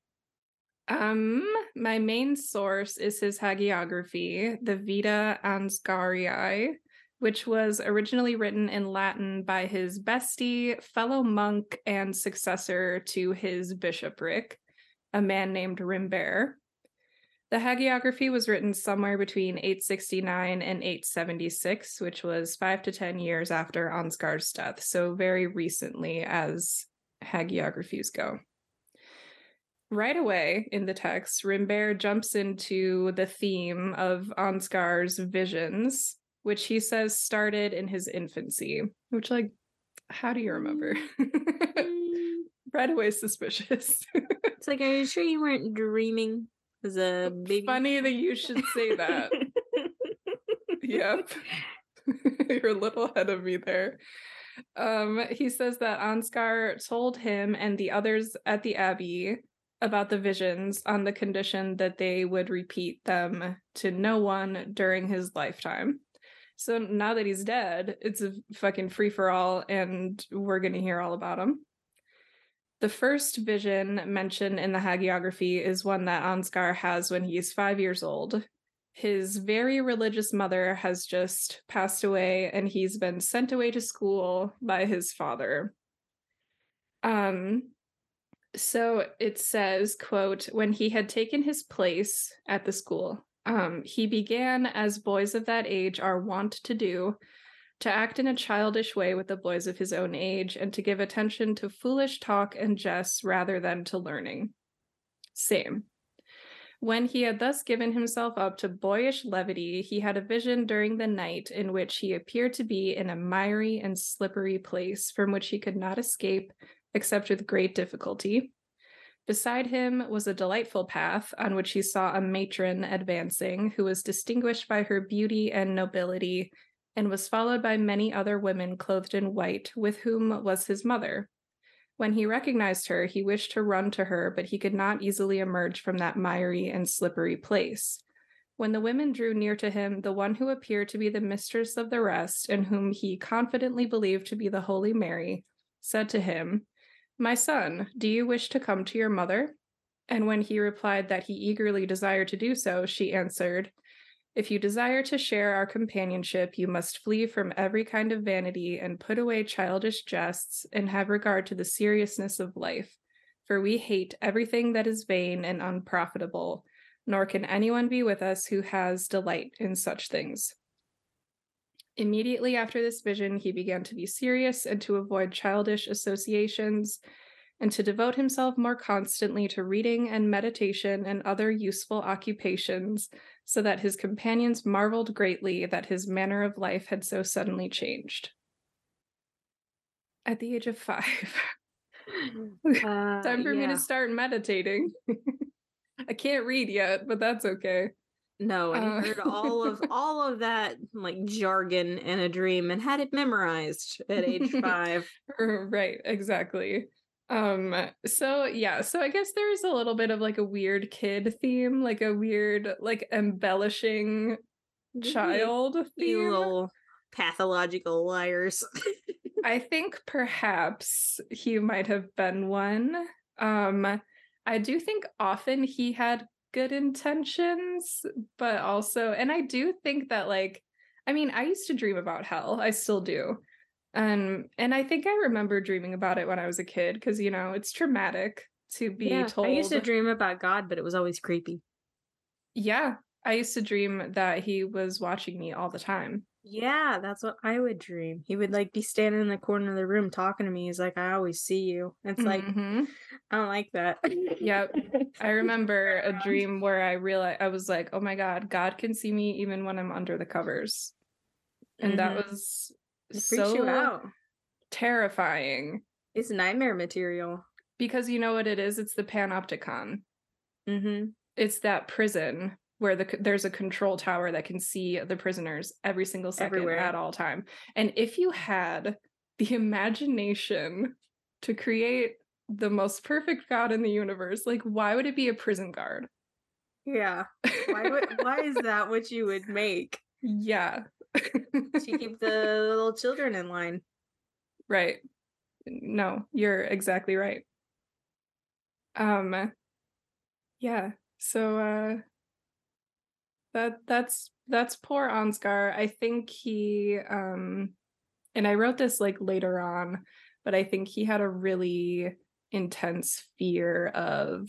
My main source is his hagiography, the Vita Ansgarii, which was originally written in Latin by his bestie, fellow monk, and successor to his bishopric, a man named Rimbert. The hagiography was written somewhere between 869 and 876, which was 5 to 10 years after Ansgar's death, so very recently as hagiographies go. Right away in the text, Rimbert jumps into the theme of Ansgar's visions, which he says started in his infancy, which, like, how do you remember? Right away suspicious. It's like, are you sure you weren't dreaming as a baby? Funny that you should say that. Yep. You're a little ahead of me there. He says that Ansgar told him and the others at the Abbey about the visions on the condition that they would repeat them to no one during his lifetime. So now that he's dead, it's a fucking free-for-all, and we're gonna hear all about him. The first vision mentioned in the hagiography is one that Ansgar has when he's 5 years old. His very religious mother has just passed away, and he's been sent away to school by his father. So it says, quote, when he had taken his place at the school, he began, as boys of that age are wont to do, to act in a childish way with the boys of his own age, and to give attention to foolish talk and jests rather than to learning. Same. When he had thus given himself up to boyish levity, he had a vision during the night in which he appeared to be in a miry and slippery place from which he could not escape except with great difficulty. Beside him was a delightful path on which he saw a matron advancing, who was distinguished by her beauty and nobility, and was followed by many other women clothed in white, with whom was his mother. When he recognized her, he wished to run to her, but he could not easily emerge from that miry and slippery place. When the women drew near to him, the one who appeared to be the mistress of the rest, and whom he confidently believed to be the Holy Mary, said to him, "My son, do you wish to come to your mother?" And when he replied that he eagerly desired to do so, she answered, "If you desire to share our companionship, you must flee from every kind of vanity and put away childish jests and have regard to the seriousness of life. For we hate everything that is vain and unprofitable, nor can anyone be with us who has delight in such things." Immediately after this vision, he began to be serious and to avoid childish associations, and to devote himself more constantly to reading and meditation and other useful occupations, so that his companions marveled greatly that his manner of life had so suddenly changed. At the age of 5. Time for me to start meditating. I can't read yet, but that's okay. No, and heard all of that like jargon in a dream and had it memorized at age 5. Right, exactly. So yeah, so I guess there's a little bit of like a weird kid theme, like a weird like embellishing child You theme. little pathological liars. I think perhaps he might have been one. I do think often he had good intentions, but also, and I do think that like, I mean, I used to dream about hell. I still do. And I think I remember dreaming about it when I was a kid because, you know, it's traumatic to be told. I used to dream about God, but it was always creepy. Yeah, I used to dream that he was watching me all the time. Yeah, that's what I would dream. He would like be standing in the corner of the room talking to me. He's like, "I always see you." It's like, I don't like that. Yep. I remember a dream where I realized I was like, oh my God, God can see me even when I'm under the covers. And that was freaks you out. Terrifying. It's nightmare material. Because you know what it is? It's the panopticon. It's that prison where there's a control tower that can see the prisoners every single second everywhere at all time. And if you had the imagination to create the most perfect God in the universe, like why would it be a prison guard? Yeah. Why is that what you would make? Yeah. To keep the little children in line. Right. No, you're exactly right. Yeah. So that's poor Ansgar. I think he and I wrote this like later on, but I think he had a really intense fear of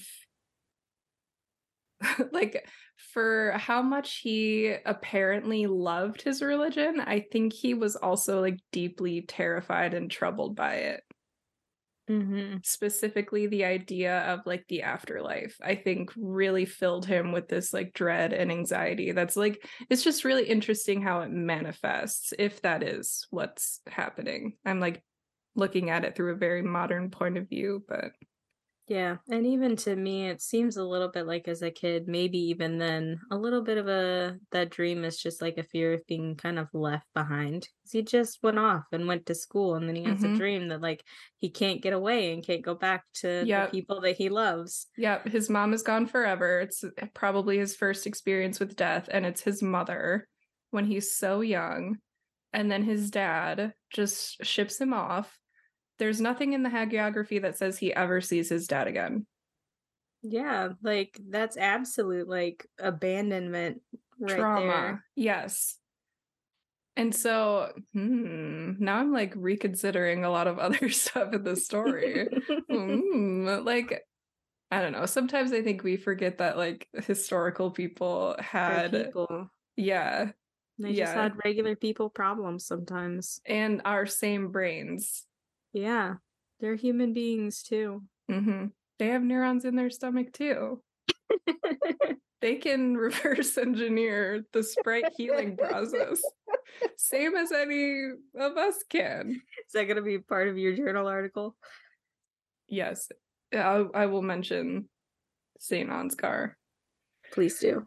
like for how much he apparently loved his religion, I think he was also like deeply terrified and troubled by it. Specifically the idea of like the afterlife, I think really filled him with this like dread and anxiety that's like, it's just really interesting how it manifests, if that is what's happening. I'm like looking at it through a very modern point of view, but Yeah, and even to me, it seems a little bit like as a kid, maybe even then, a little bit of that dream is just like a fear of being kind of left behind. 'Cause he just went off and went to school, and then he has a Mm-hmm. dream that like he can't get away and can't go back to the Yep. people that he loves. Yep. His mom is gone forever. It's probably his first experience with death, and it's his mother when he's so young. And then his dad just ships him off. There's nothing in the hagiography that says he ever sees his dad again. Yeah, like that's absolute like abandonment right there. Trauma. Yes. And so, now I'm like reconsidering a lot of other stuff in the story. Like, I don't know. Sometimes I think we forget that like historical people They're had, people. yeah, They just yeah, had regular people problems sometimes. and our same brains. Yeah, they're human beings too. hmm They have neurons in their stomach too. They can reverse engineer the sprite healing process, same as any of us can. Is that going to be part of your journal article? Yes, I will mention Saint Ansgar. Please do.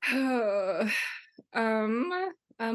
um,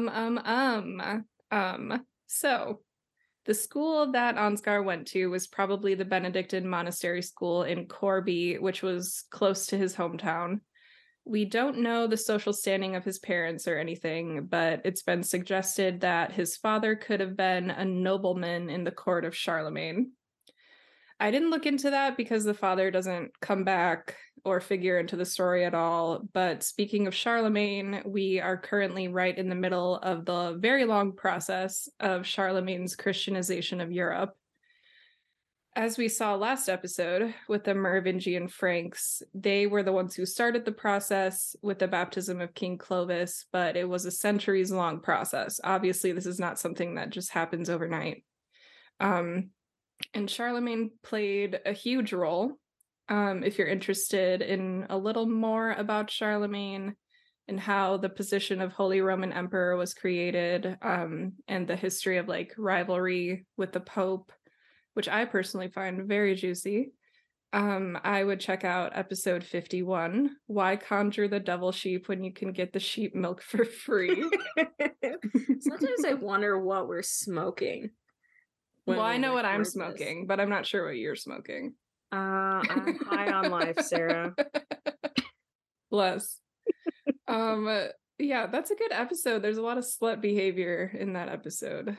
So, the school that Ansgar went to was probably the Benedictine monastery school in Corby, which was close to his hometown. We don't know the social standing of his parents or anything, but it's been suggested that his father could have been a nobleman in the court of Charlemagne. I didn't look into that because the father doesn't come back or figure into the story at all. But speaking of Charlemagne, we are currently right in the middle of the very long process of Charlemagne's Christianization of Europe. As we saw last episode with the Merovingian Franks, they were the ones who started the process with the baptism of King Clovis, but it was a centuries-long process. Obviously, this is not something that just happens overnight. And Charlemagne played a huge role. If you're interested in a little more about Charlemagne and how the position of Holy Roman Emperor was created, and the history of like rivalry with the Pope, which I personally find very juicy, I would check out episode 51, Why Conjure the Devil Sheep When You Can Get the Sheep Milk for Free? Sometimes I wonder what we're smoking. Well, I know what I'm smoking, but I'm not sure what you're smoking. I'm high on life, Sarah. Bless. Yeah, that's a good episode. There's a lot of slut behavior in that episode.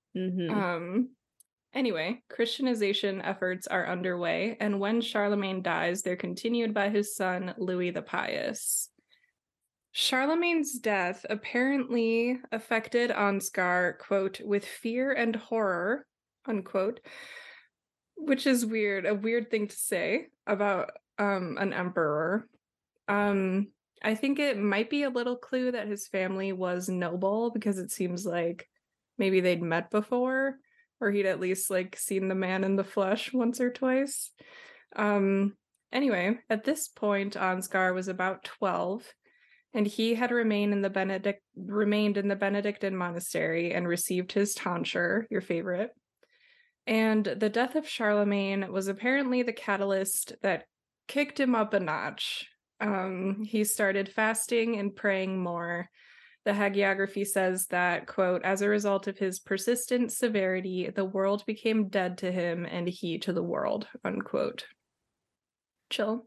Anyway, Christianization efforts are underway, and when Charlemagne dies, they're continued by his son, Louis the Pious. Charlemagne's death apparently affected Ansgar, quote, with fear and horror, unquote, which is weird, a weird thing to say about an emperor. I think it might be a little clue that his family was noble, because it seems like maybe they'd met before, or he'd at least like seen the man in the flesh once or twice. Anyway, at this point, Ansgar was about 12, and he had remained in the Benedictine monastery and received his tonsure, your favorite. And the death of Charlemagne was apparently the catalyst that kicked him up a notch. He started fasting and praying more. The hagiography says that, quote, as a result of his persistent severity, the world became dead to him and he to the world, unquote. Chill.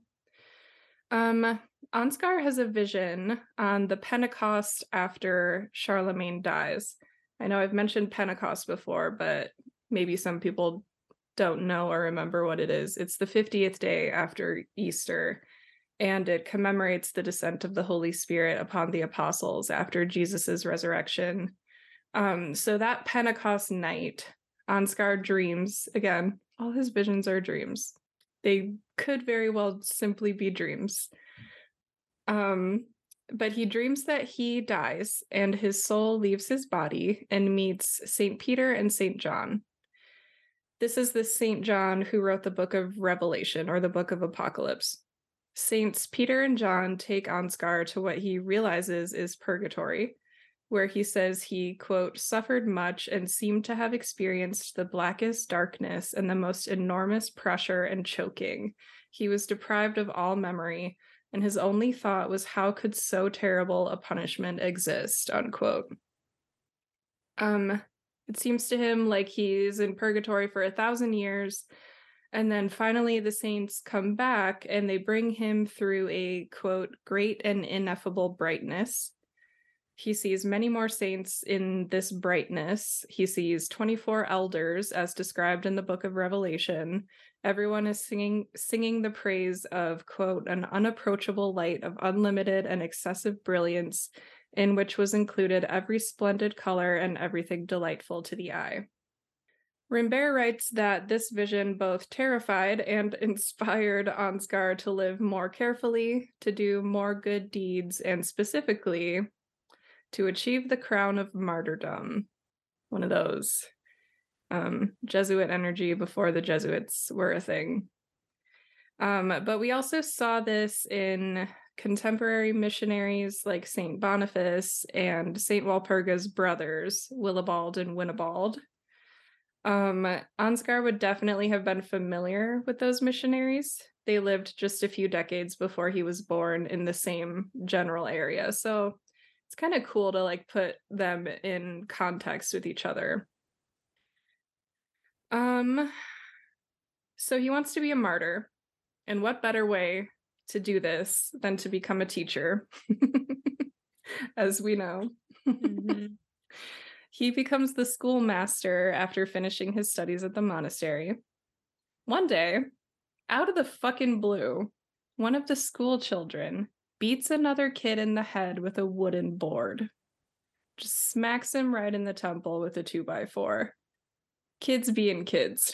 Ansgar has a vision on the Pentecost after Charlemagne dies. I know I've mentioned Pentecost before, but maybe some people don't know or remember what it is. It's the 50th day after Easter, and it commemorates the descent of the Holy Spirit upon the apostles after Jesus's resurrection. So that Pentecost night, Ansgar dreams, again, all his visions are dreams. They could very well simply be dreams. But he dreams that he dies and his soul leaves his body and meets St. Peter and St. John. This is the St. John who wrote the book of Revelation, or the book of Apocalypse. Saints Peter and John take Ansgar to what he realizes is purgatory, where he says he, quote, suffered much and seemed to have experienced the blackest darkness and the most enormous pressure and choking. He was deprived of all memory, and his only thought was, how could so terrible a punishment exist, unquote. It seems to him like he's in purgatory for 1,000 years, and then finally the saints come back and they bring him through a, quote, great and ineffable brightness. He sees many more saints in this brightness. He sees 24 elders, as described in the book of Revelation. Everyone is singing the praise of, quote, an unapproachable light of unlimited and excessive brilliance, in which was included every splendid color and everything delightful to the eye. Rimbert writes that this vision both terrified and inspired Ansgar to live more carefully, to do more good deeds, and specifically to achieve the crown of martyrdom. One of those Jesuit energy before the Jesuits were a thing. But we also saw this in contemporary missionaries like Saint Boniface and Saint Walpurga's brothers, Willibald and Winibald. Ansgar would definitely have been familiar with those missionaries. They lived just a few decades before he was born in the same general area. So it's kind of cool to like put them in context with each other. So he wants to be a martyr. And what better way to do this than to become a teacher, as we know. Mm-hmm. He becomes the schoolmaster after finishing his studies at the monastery. One day, out of the fucking blue, one of the school children beats another kid in the head with a wooden board. Just smacks him right in the temple with a 2x4. Kids being kids.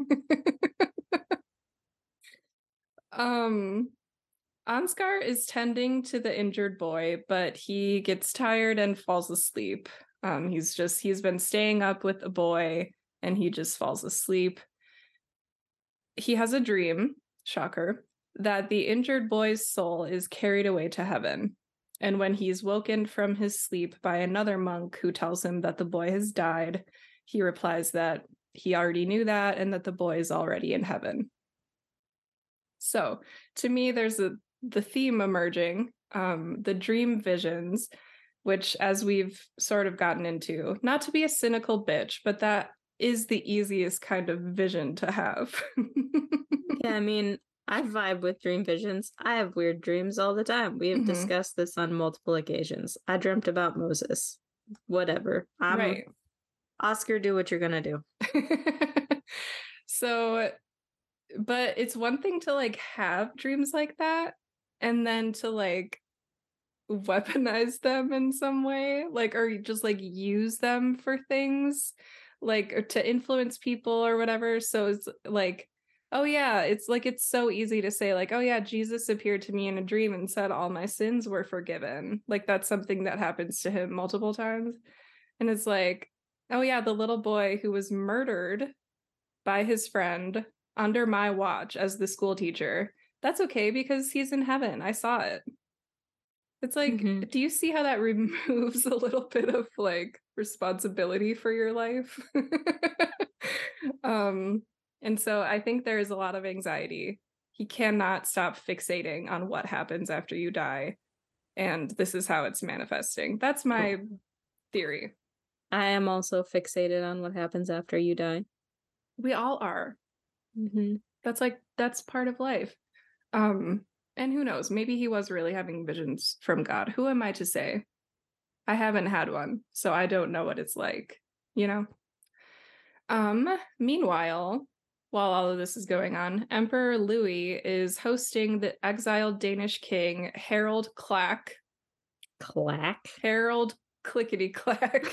Ansgar is tending to the injured boy, but he gets tired and falls asleep. He's been staying up with the boy and he just falls asleep. He has a dream, shocker, that the injured boy's soul is carried away to heaven. And when he's woken from his sleep by another monk who tells him that the boy has died, he replies that he already knew that and that the boy is already in heaven. So to me, there's the theme emerging, the dream visions, which, as we've sort of gotten into, not to be a cynical bitch, but that is the easiest kind of vision to have. Yeah, I mean, I vibe with dream visions. I have weird dreams all the time. We have discussed this on multiple occasions. I dreamt about Moses. Whatever. Right. Oscar, do what you're gonna do. So, but it's one thing to like have dreams like that, and then to like weaponize them in some way, like, or just like use them for things, like, or to influence people or whatever. So it's like, oh yeah, it's like, it's so easy to say like, oh yeah, Jesus appeared to me in a dream and said all my sins were forgiven. Like that's something that happens to him multiple times. And it's like, oh yeah, the little boy who was murdered by his friend under my watch as the school teacher, that's okay because he's in heaven. I saw it. It's like, do you see how that removes a little bit of like responsibility for your life? And so I think there is a lot of anxiety. He cannot stop fixating on what happens after you die. And this is how it's manifesting. That's my theory. I am also fixated on what happens after you die. We all are. That's part of life. And who knows, maybe he was really having visions from God. Who am I to say? I haven't had one, so I don't know what it's like, you know? Meanwhile, while all of this is going on, Emperor Louis is hosting the exiled Danish king, Harold Clack. Clack? Harold Clickety Clack.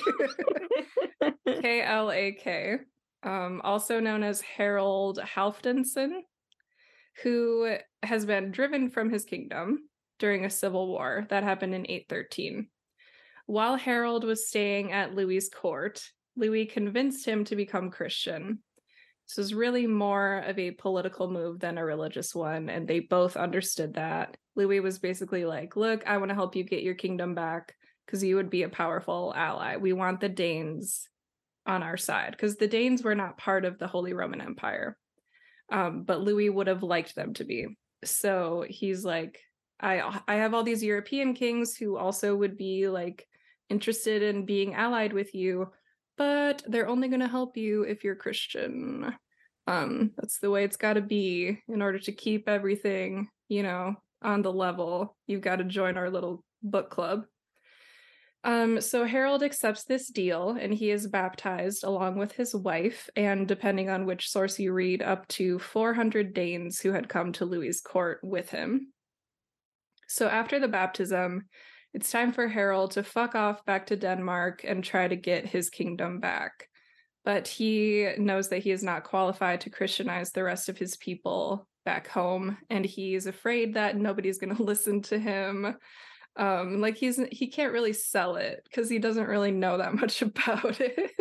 K-L-A-K. Also known as Harold Halfdanson, who has been driven from his kingdom during a civil war that happened in 813. While Harold was staying at Louis's court, Louis convinced him to become Christian. This was really more of a political move than a religious one, and they both understood that. Louis was basically like, look, I want to help you get your kingdom back. because you would be a powerful ally. We want the Danes on our side, because the Danes were not part of the Holy Roman Empire. But Louis would have liked them to be. So he's like, I have all these European kings who also would be like interested in being allied with you, but they're only going to help you if you're Christian. That's the way it's got to be in order to keep everything, you know, on the level. You've got to join our little book club. So Harold accepts this deal and he is baptized along with his wife, and depending on which source you read, up to 400 Danes who had come to Louis's court with him. So after the baptism, it's time for Harold to fuck off back to Denmark and try to get his kingdom back. But he knows that he is not qualified to Christianize the rest of his people back home, and he's afraid that nobody's going to listen to him. Like he can't really sell it because he doesn't really know that much about it.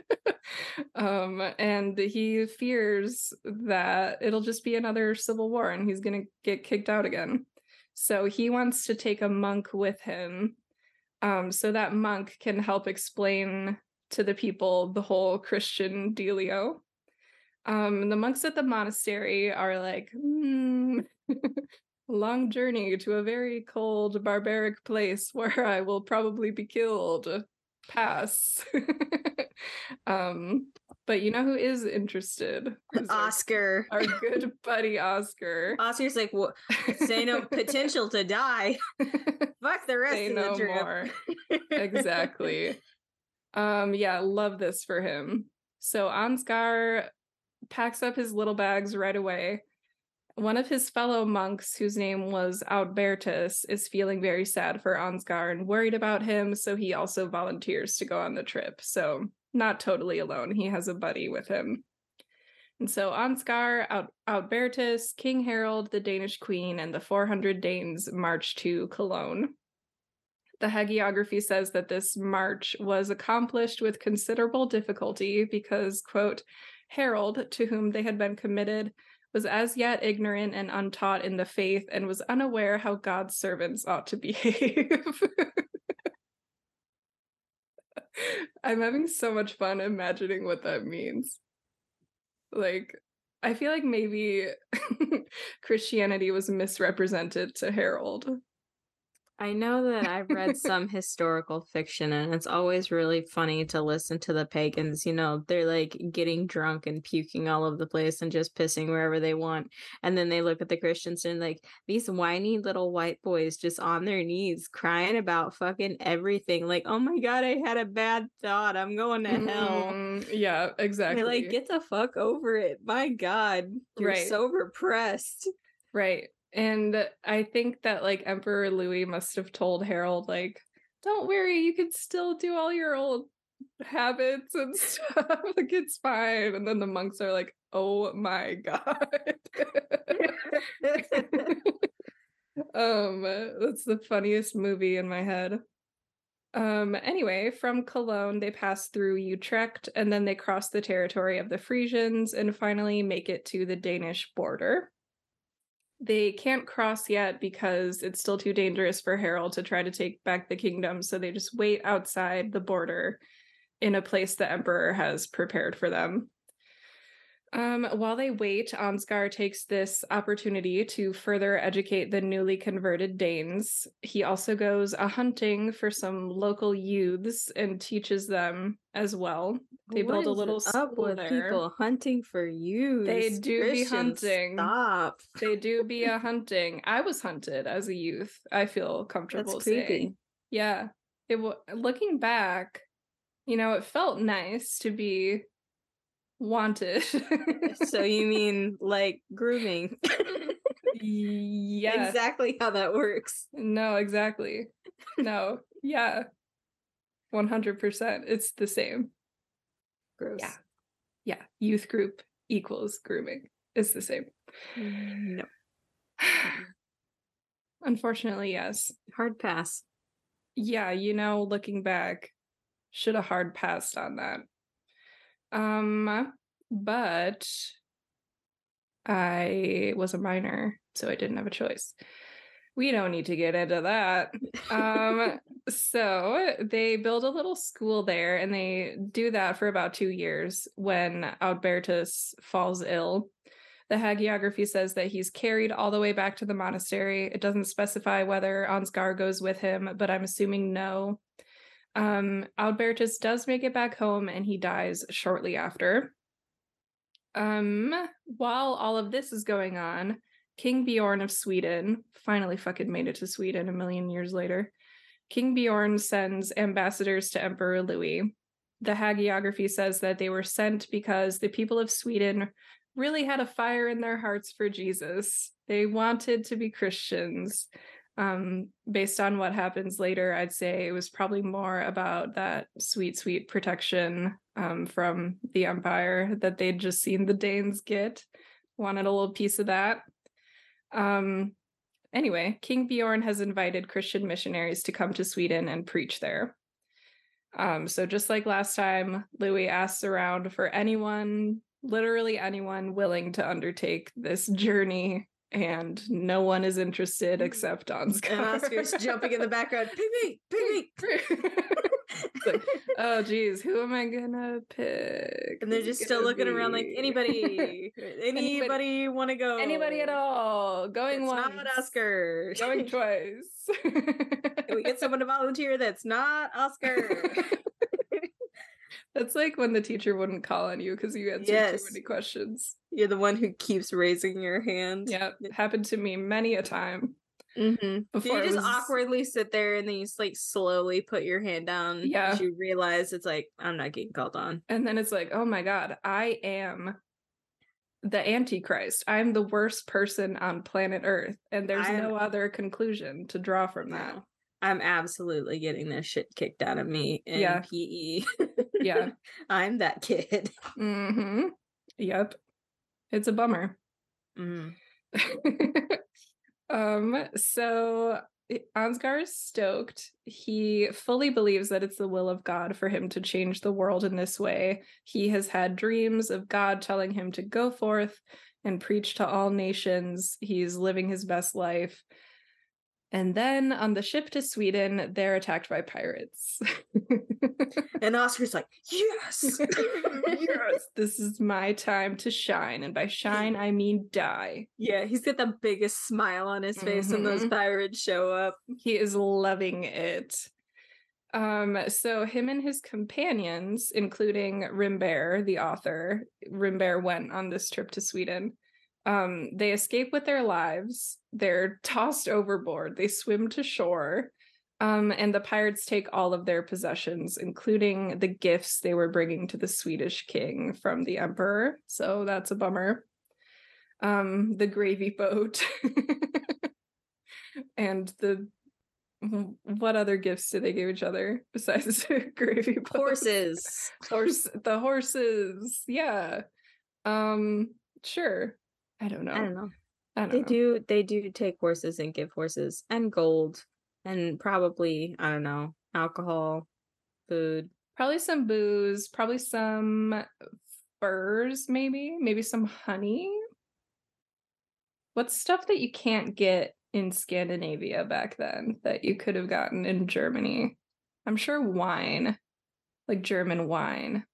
And he fears that it'll just be another civil war and he's gonna get kicked out again. So he wants to take a monk with him, so that monk can help explain to the people the whole Christian dealio. The monks at the monastery are like, long journey to a very cold, barbaric place where I will probably be killed. Pass. But you know who is interested? Oscar. Our good buddy Oscar. Oscar's like, what? Say no potential to die. Fuck the rest Say of no the trip. more. Exactly. Yeah, love this for him. So Ansgar packs up his little bags right away. One of his fellow monks, whose name was Outbertus, is feeling very sad for Ansgar and worried about him, so he also volunteers to go on the trip. So not totally alone. He has a buddy with him. And so Ansgar, Outbertus, King Harold, the Danish queen, and the 400 Danes march to Cologne. The hagiography says that this march was accomplished with considerable difficulty because, quote, Harold, to whom they had been committed, was as yet ignorant and untaught in the faith and was unaware how God's servants ought to behave. I'm having so much fun imagining what that means. Like, I feel like maybe Christianity was misrepresented to Harold. I know that I've read some historical fiction, and it's always really funny to listen to the pagans. You know, they're like getting drunk and puking all over the place and just pissing wherever they want. And then they look at the Christians and like, these whiny little white boys just on their knees crying about fucking everything. Like, oh my God, I had a bad thought. I'm going to hell. Yeah, exactly. They're like, get the fuck over it. My God, you're so repressed. Right. And I think that like Emperor Louis must have told Harold, like, don't worry, you can still do all your old habits and stuff. Like, it's fine. And then the monks are like, oh my God. That's the funniest movie in my head. Anyway, from Cologne, they pass through Utrecht and then they cross the territory of the Frisians and finally make it to the Danish border. They can't cross yet because it's still too dangerous for Harold to try to take back the kingdom, so they just wait outside the border in a place the emperor has prepared for them. While they wait, Ansgar takes this opportunity to further educate the newly converted Danes. He also goes hunting for some local youths and teaches them as well. They build a little school there. People hunting for youths. They do be hunting. Stop. They do be a hunting. I was hunted as a youth. I feel comfortable saying. Yeah. Looking back, you know, it felt nice to be wanted. So you mean like grooming? Yeah. Exactly how that works. No, exactly. No. Yeah. 100%. It's the same. Gross. Yeah. Yeah. Youth group equals grooming. It's the same. No. Unfortunately, yes. Hard pass. Yeah, you know, looking back, should have hard passed on that. But I was a minor, so I didn't have a choice. We don't need to get into that. So they build a little school there, and they do that for about 2 years when Albertus falls ill. The hagiography says that he's carried all the way back to the monastery. It doesn't specify whether Ansgar goes with him, but I'm assuming no. Albertus does make it back home, and he dies shortly after. While all of this is going on, King Bjorn of Sweden finally fucking made it to Sweden a million years later. King Bjorn sends ambassadors to Emperor Louis. The hagiography says that they were sent because the people of Sweden really had a fire in their hearts for Jesus. They wanted to be Christians. Based on what happens later, I'd say it was probably more about that sweet, sweet protection from the empire that they'd just seen the Danes get. Wanted a little piece of that. Anyway, King Bjorn has invited Christian missionaries to come to Sweden and preach there. So just like last time, Louis asks around for anyone, literally anyone, willing to undertake this journey, and no one is interested except Ansgar. And Oscar's jumping in the background. Pick me. It's like, oh geez, who am I gonna pick? And they're just still looking around like, anybody want to go? Anybody at all? Going it's once. Not Oscar. Going twice. Can we get someone to volunteer that's not Oscar? That's like when the teacher wouldn't call on you because you answered too many questions. You're the one who keeps raising your hand. Yeah, it happened to me many a time. Mm-hmm. Before you just awkwardly sit there and then you just like slowly put your hand down. Yeah. You realize it's like, I'm not getting called on. And then it's like, oh my God, I am the Antichrist. I'm the worst person on planet Earth. And there's no other conclusion to draw from that. I'm absolutely getting this shit kicked out of me in PE. Yeah. I'm that kid. Mm-hmm. Yep. It's a bummer. Mm. So Ansgar is stoked. He fully believes that it's the will of God for him to change the world in this way. He has had dreams of God telling him to go forth and preach to all nations. He's living his best life. And then on the ship to Sweden, they're attacked by pirates. And Oscar's like, yes! Yes! This is my time to shine. And by shine, I mean die. Yeah, he's got the biggest smile on his face when those pirates show up. He is loving it. So him and his companions, including Rimbert, the author, Rimbert went on this trip to Sweden. They escape with their lives. They're tossed overboard. They swim to shore. And the pirates take all of their possessions, including the gifts they were bringing to the Swedish king from the emperor. So that's a bummer. The gravy boat. And what other gifts did they give each other besides the gravy boat? Horses. The horses. Yeah. Sure. I don't know. They do take horses and give horses and gold and probably, I don't know, alcohol, food. Probably some booze, probably some furs, maybe some honey. What's stuff that you can't get in Scandinavia back then that you could have gotten in Germany? I'm sure wine, like German wine.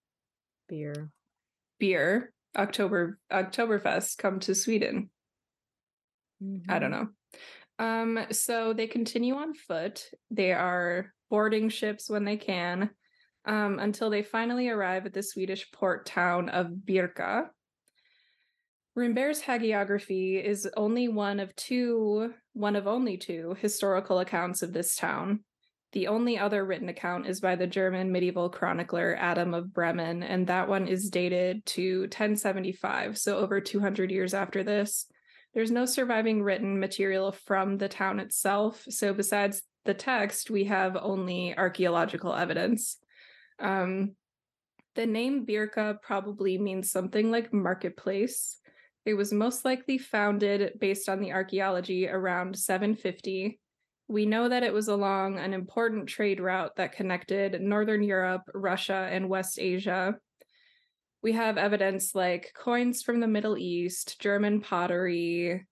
Beer. Oktoberfest come to Sweden. I don't know. So they continue on foot. They are boarding ships when they can, until they finally arrive at the Swedish port town of Birka. Rimbert's hagiography is only one of only two historical accounts of this town. The only other written account is by the German medieval chronicler Adam of Bremen, and that one is dated to 1075, so over 200 years after this. There's no surviving written material from the town itself, so besides the text, we have only archaeological evidence. The name Birka probably means something like marketplace. It was most likely founded based on the archaeology around 750. We know that it was along an important trade route that connected Northern Europe, Russia, and West Asia. We have evidence like coins from the Middle East, German pottery,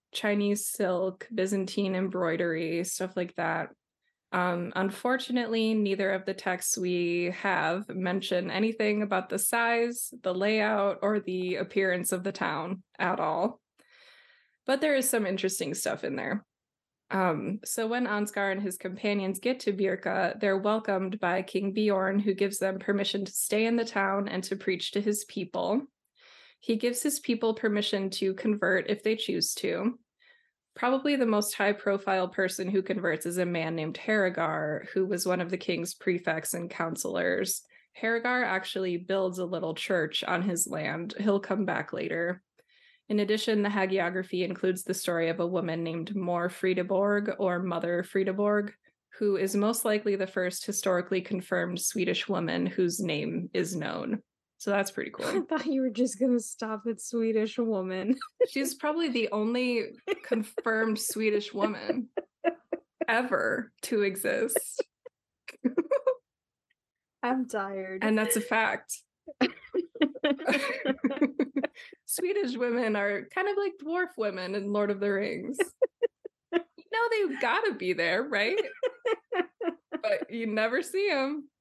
Chinese silk, Byzantine embroidery, stuff like that. Unfortunately, neither of the texts we have mention anything about the size, the layout, or the appearance of the town at all. But there is some interesting stuff in there. So when Ansgar and his companions get to Birka, they're welcomed by King Bjorn, who gives them permission to stay in the town and to preach to his people. He gives his people permission to convert if they choose to. Probably the most high-profile person who converts is a man named Haregar, who was one of the king's prefects and counselors. Haregar actually builds a little church on his land. He'll come back later. In addition, the hagiography includes the story of a woman named Mor Frideborg, or Mother Frideborg, who is most likely the first historically confirmed Swedish woman whose name is known. So that's pretty cool. I thought you were just going to stop at Swedish woman. She's probably the only confirmed Swedish woman ever to exist. I'm tired. And that's a fact. Swedish women are kind of like dwarf women in Lord of the Rings. They've got to be there, right? But you never see them.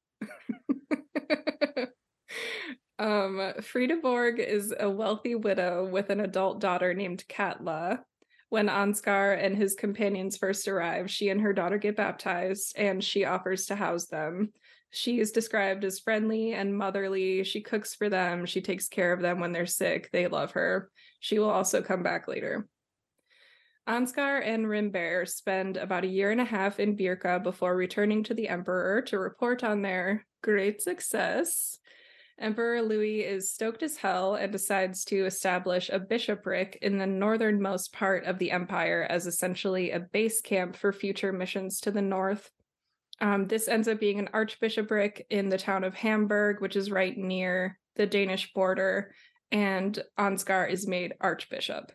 Frideborg is a wealthy widow with an adult daughter named Katla. When Ansgar and his companions first arrive, she and her daughter get baptized, and she offers to house them. She is described as friendly and motherly. She cooks for them. She takes care of them when they're sick. They love her. She will also come back later. Ansgar and Rimbert spend about a year and a half in Birka before returning to the Emperor to report on their great success. Emperor Louis is stoked as hell and decides to establish a bishopric in the northernmost part of the empire as essentially a base camp for future missions to the north. This ends up being an archbishopric in the town of Hamburg, which is right near the Danish border, and Ansgar is made archbishop.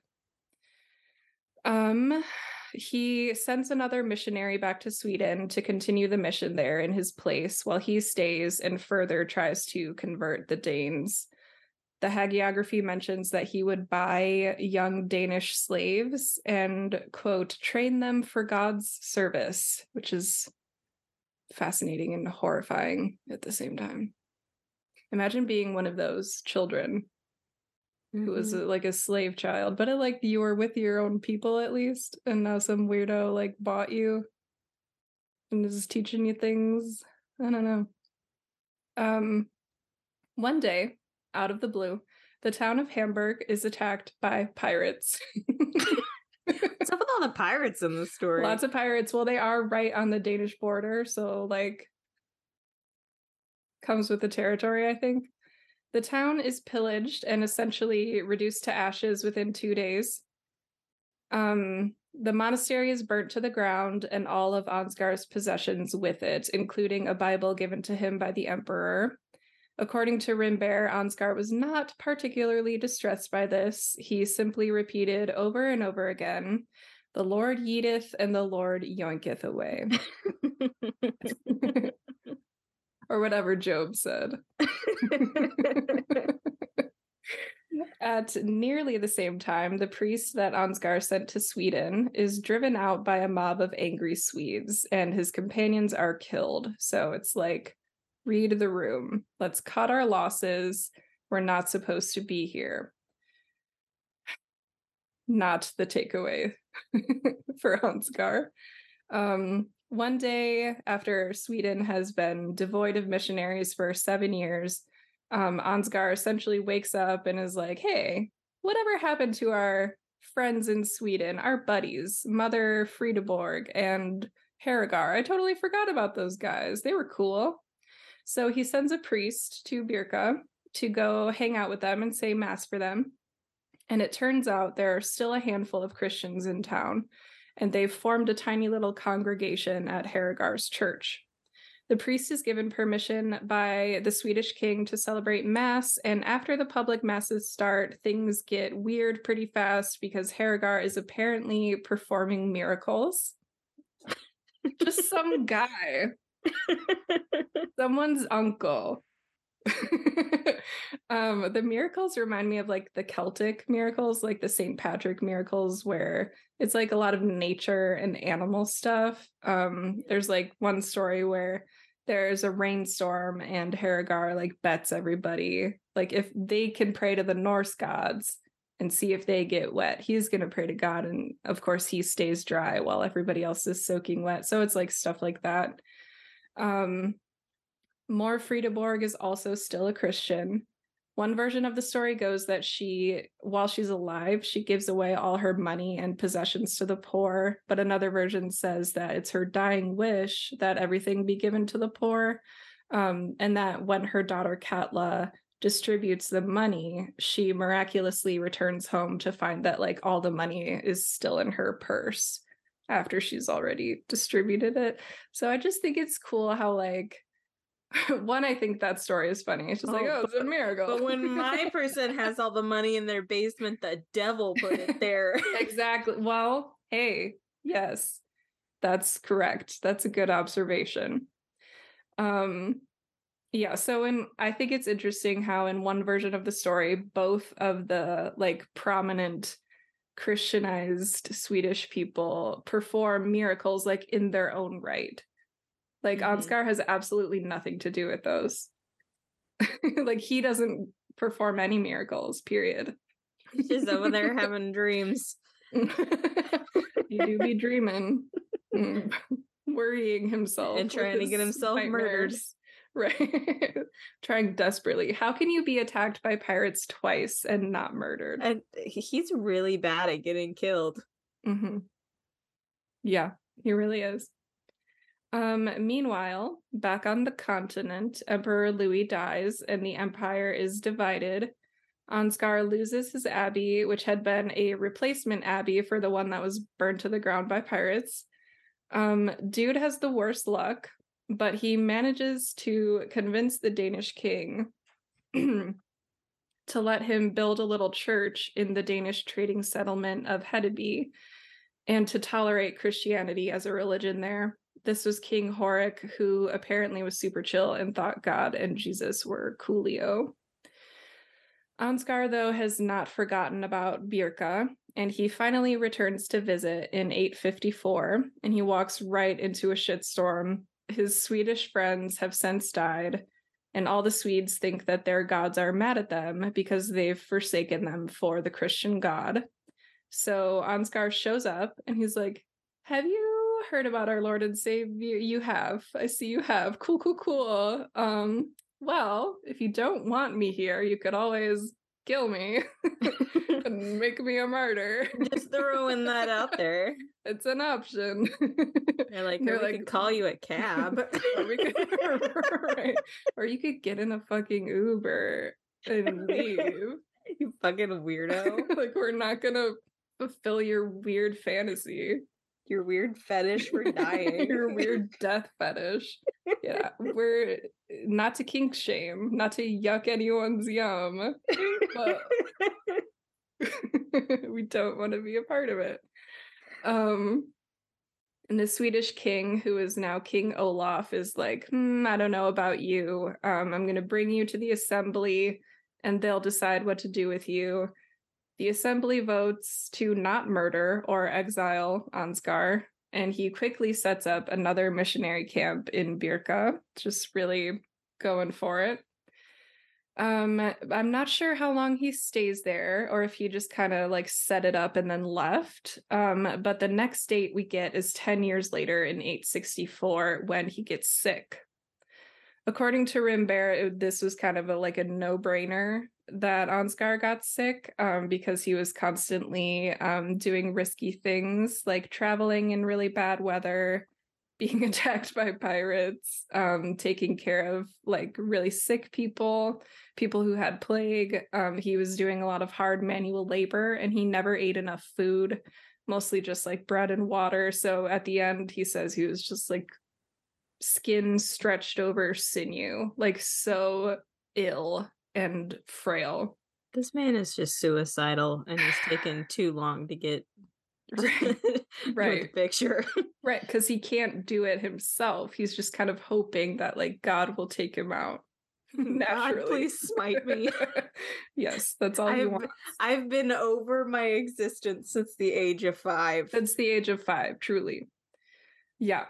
He sends another missionary back to Sweden to continue the mission there in his place while he stays and further tries to convert the Danes. The hagiography mentions that he would buy young Danish slaves and, quote, train them for God's service, which is fascinating and horrifying at the same time. Imagine being one of those children who was like a slave child, but like you were with your own people at least, and now some weirdo like bought you and is teaching you things. I don't know. One day, out of the blue, the town of Hamburg is attacked by pirates. What's up with all the pirates in the story? Lots of pirates. Well, they are right on the Danish border, so like comes with the territory, I think. The town is pillaged and essentially reduced to ashes within 2 days. The monastery is burnt to the ground and all of Ansgar's possessions with it, including a Bible given to him by the emperor. According to Rimbert, Ansgar was not particularly distressed by this. He simply repeated over and over again, "The Lord yeeteth and the Lord yoinketh away." Or whatever Job said. At nearly the same time, the priest that Ansgar sent to Sweden is driven out by a mob of angry Swedes, and his companions are killed. So it's like, read the room. Let's cut our losses. We're not supposed to be here. Not the takeaway for Ansgar. One day after Sweden has been devoid of missionaries for 7 years, Ansgar essentially wakes up and is like, hey, whatever happened to our friends in Sweden, our buddies, Mother Frideborg and Haregar? I totally forgot about those guys. They were cool. So he sends a priest to Birka to go hang out with them and say mass for them. And it turns out there are still a handful of Christians in town, and they've formed a tiny little congregation at Haregar's church. The priest is given permission by the Swedish king to celebrate mass, and after the public masses start, things get weird pretty fast because Haregar is apparently performing miracles. Just some guy. Someone's uncle. The miracles remind me of like the Celtic miracles, like the St. Patrick miracles, where it's like a lot of nature and animal stuff. There's like one story where there's a rainstorm and Hagar like bets everybody, like if they can pray to the Norse gods and see if they get wet, he's going to pray to God, and of course he stays dry while everybody else is soaking wet. So it's like stuff like that. More Frida Borg is also still a Christian. One version of the story goes that she, while she's alive, she gives away all her money and possessions to the poor. But another version says that it's her dying wish that everything be given to the poor. And that when her daughter Katla distributes the money, she miraculously returns home to find that like all the money is still in her purse after she's already distributed it. So I just think it's cool how like, one, I think that story is funny. It's just it's a miracle. But when my person has all the money in their basement, the devil put it there. Exactly. Well, hey, yes, that's correct. That's a good observation. Yeah, so I think it's interesting how in one version of the story, both of the like prominent Christianized Swedish people perform miracles like in their own right. Like Ansgar has absolutely nothing to do with those. Like he doesn't perform any miracles, period. He's just over there having dreams. You do be dreaming. Worrying himself. And trying to get himself murdered. Right. Trying desperately. How can you be attacked by pirates twice and not murdered? And he's really bad at getting killed. Mm-hmm. Yeah, he really is. Meanwhile, back on the continent, Emperor Louis dies and the empire is divided. Ansgar loses his abbey, which had been a replacement abbey for the one that was burned to the ground by pirates. Dude has the worst luck, but he manages to convince the Danish king to let him build a little church in the Danish trading settlement of Hedeby and to tolerate Christianity as a religion there. This was King Horik, who apparently was super chill and thought God and Jesus were coolio. Ansgar, though, has not forgotten about Birka, and he finally returns to visit in 854, and he walks right into a shitstorm. His Swedish friends have since died, and all the Swedes think that their gods are mad at them because they've forsaken them for the Christian God. So Ansgar shows up, and he's like, have you heard about our Lord and Savior? You have. I see you have. Cool, cool, cool. Well, if you don't want me here, you could always kill me and make me a martyr. Just throwing that out there. It's an option. They're like, we could call you a cab. Right. Or you could get in a fucking Uber and leave. You fucking weirdo. Like, we're not gonna fulfill your weird fantasy. Your weird fetish for dying. Your weird death fetish. Yeah, we're not to kink shame, not to yuck anyone's yum, but we don't want to be a part of it. And the Swedish king, who is now King Olaf, is like, I don't know about you. I'm going to bring you to the assembly and they'll decide what to do with you. The assembly votes to not murder or exile Ansgar, and he quickly sets up another missionary camp in Birka, just really going for it. I'm not sure how long he stays there or if he just kind of like set it up and then left. But the next date we get is 10 years later in 864 when he gets sick. According to Rimbert, this was kind of like a no-brainer that Ansgar got sick because he was constantly doing risky things like traveling in really bad weather, being attacked by pirates, taking care of like really sick people who had plague. He was doing a lot of hard manual labor and he never ate enough food, mostly just like bread and water. So at the end, he says he was just like skin stretched over sinew, like so ill and frail. This man is just suicidal and he's taken too long to get right the picture. Right, because he can't do it himself. He's just kind of hoping that like God will take him out. Naturally. please smite me. Yes, that's all he wants. I've been over my existence since the age of 5. Since the age of 5, truly. Yeah.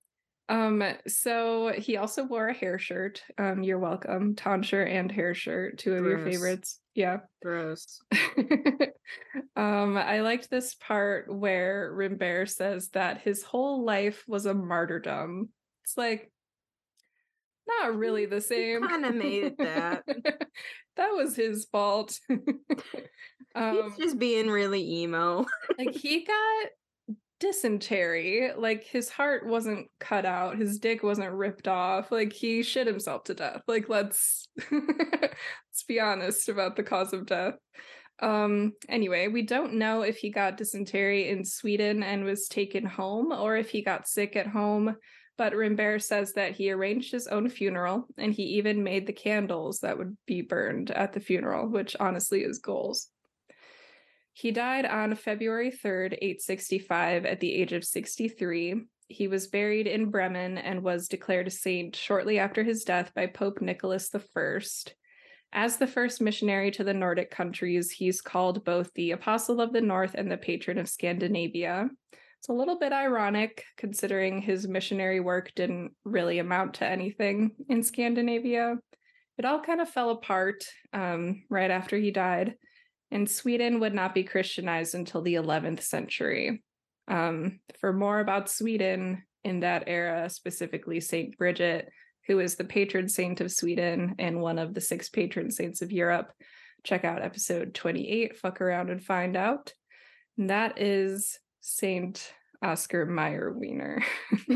So he also wore a hair shirt. You're welcome. Tonsure and hair shirt, two of your Gross. favorites. Yeah. Gross. I liked this part where Rimbert says that his whole life was a martyrdom. It's like not really the same. Kind of made it that. That was his fault. He's just being really emo. Like he got dysentery, like his heart wasn't cut out, his dick wasn't ripped off, like he shit himself to death. Like let's be honest about the cause of death. Anyway, we don't know if he got dysentery in Sweden and was taken home or if he got sick at home, but Rimbert says that he arranged his own funeral and he even made the candles that would be burned at the funeral, which honestly is goals. He died on February 3rd, 865, at the age of 63. He was buried in Bremen and was declared a saint shortly after his death by Pope Nicholas I. As the first missionary to the Nordic countries, he's called both the Apostle of the North and the patron of Scandinavia. It's a little bit ironic, considering his missionary work didn't really amount to anything in Scandinavia. It all kind of fell apart right after he died. And Sweden would not be Christianized until the 11th century. For more about Sweden in that era, specifically Saint Bridget, who is the patron saint of Sweden and one of the 6 patron saints of Europe, check out episode 28, Fuck Around and Find Out. And that is Saint Oscar Mayer Wiener. I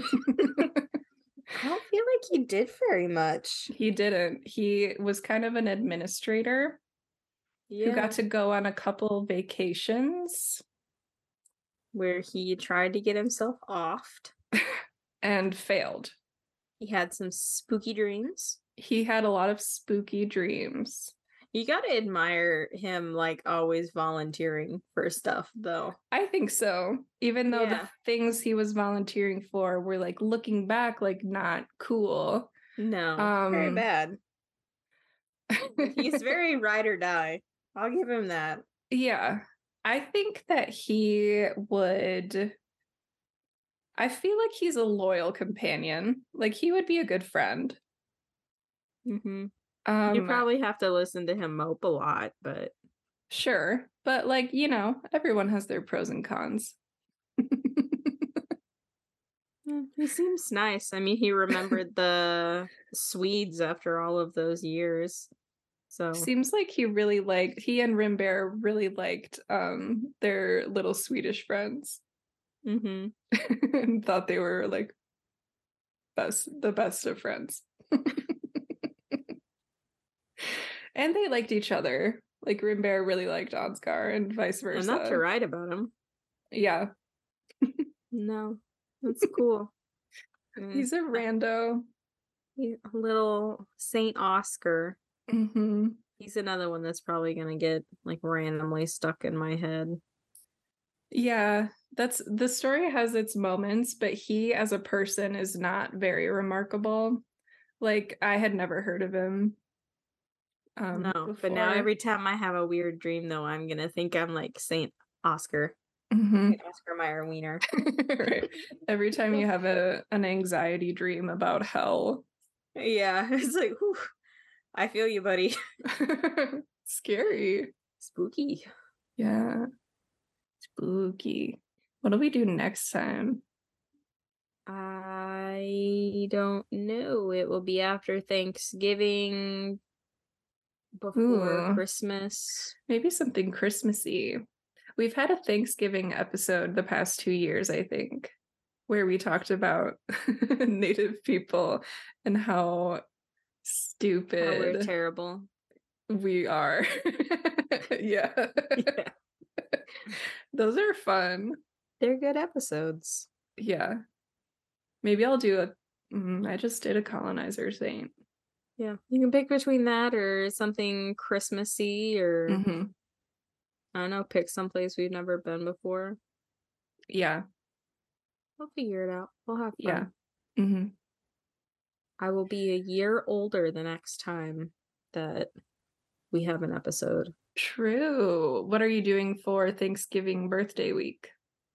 don't feel like he did very much. He didn't. He was kind of an administrator. Who got to go on a couple vacations. Where he tried to get himself offed. And failed. He had some spooky dreams. He had a lot of spooky dreams. You gotta admire him, like, always volunteering for stuff, though. I think so. Even though the things he was volunteering for were, like, looking back, like, not cool. No, very bad. He's very ride or die. I'll give him that. Yeah. I think that he would... I feel like he's a loyal companion. Like, he would be a good friend. Mm-hmm. You probably have to listen to him mope a lot, but... Sure. But, like, you know, everyone has their pros and cons. He seems nice. I mean, he remembered the Swedes after all of those years. So seems like he and Rimbert really liked their little Swedish friends. Mm-hmm. And thought they were like the best of friends. And they liked each other. Like Rimbert really liked Ansgar and vice versa. Enough to write about him. Yeah. No, that's cool. He's a rando. He's a little Saint Oscar. Mm-hmm. He's another one that's probably gonna get like randomly stuck in my head. Yeah, the story has its moments, but he as a person is not very remarkable. Like I had never heard of him. No, before. But now every time I have a weird dream, though, I'm gonna think I'm like Saint Oscar. Mm-hmm. Saint Oscar Mayer Wiener. Right. Every time you have an anxiety dream about hell. Yeah, it's like, whew, I feel you, buddy. Scary. Spooky. Yeah. Spooky. What'll we do next time? I don't know. It will be after Thanksgiving, before Christmas. Maybe something Christmassy. We've had a Thanksgiving episode the past 2 years, I think, where we talked about Native people and how stupid we're terrible. We are. Yeah. Those are fun. They're good episodes. Yeah. Maybe I'll do I just did a colonizer saint. Yeah. You can pick between that or something Christmassy or I don't know, pick someplace we've never been before. Yeah. We'll figure it out. We'll have fun. Yeah. Mm-hmm. I will be a year older the next time that we have an episode. True. What are you doing for Thanksgiving birthday week?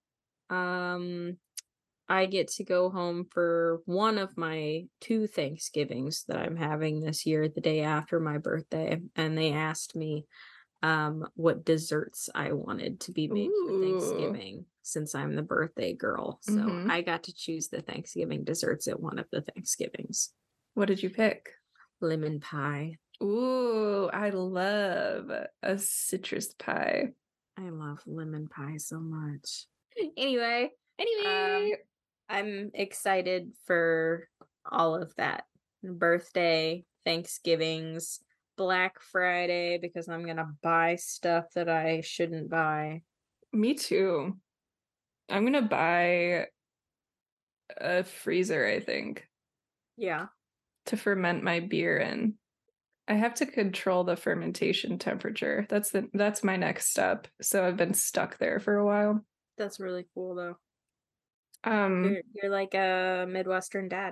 I get to go home for one of my 2 Thanksgivings that I'm having this year, the day after my birthday, and they asked me what desserts I wanted to be made for Ooh. Thanksgiving since I'm the birthday girl. So I got to choose the Thanksgiving desserts at one of the Thanksgivings. What did you pick? Lemon pie. Ooh, I love a citrus pie. I love lemon pie so much. Anyway, I'm excited for all of that. Birthday, Thanksgivings, Black Friday, because I'm gonna buy stuff that I shouldn't buy. Me too. I'm gonna buy a freezer, I think, Yeah. to ferment my beer in. I have to control the fermentation temperature. That's my next step. So I've been stuck there for a while. That's really cool though. Um, You're like a Midwestern dad.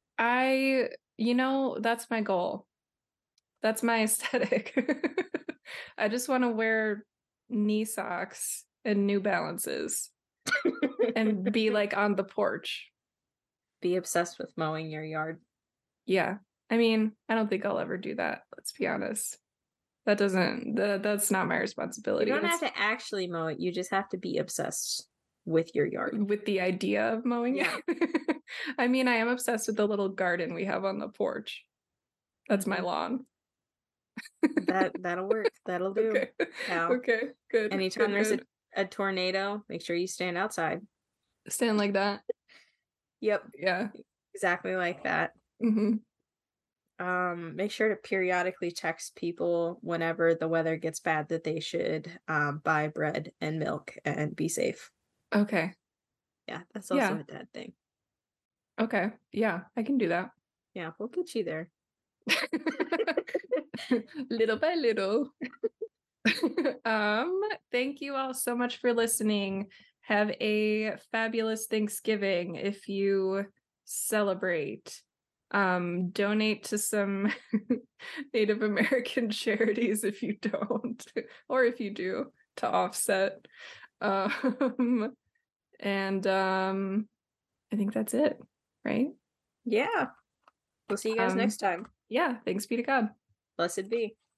that's my goal. That's my aesthetic. I just want to wear knee socks and New Balances and be like on the porch. Be obsessed with mowing your yard. Yeah. I mean, I don't think I'll ever do that. Let's be honest. That's not my You responsibility. don't have to actually mow it. You just have to be obsessed with your yard. With the idea of mowing it. I mean, I am obsessed with the little garden we have on the porch. That's my lawn. That'll work. That'll do. Okay. Pal. Okay. Good. Anytime good, there's a tornado, make sure you stand outside. Stand like that. Yep. Yeah. Exactly like that. Make sure to periodically text people whenever the weather gets bad that they should buy bread and milk and be safe. Okay. Yeah, that's also a dad thing. Okay. Yeah, I can do that. Yeah, we'll get you there. Little by little. Thank you all so much for listening. Have a fabulous Thanksgiving if you celebrate. Donate to some Native American charities if you don't, or if you do, to offset. And I think that's it, right? Yeah. We'll see you guys next time. Yeah, thanks be to God. Blessed be.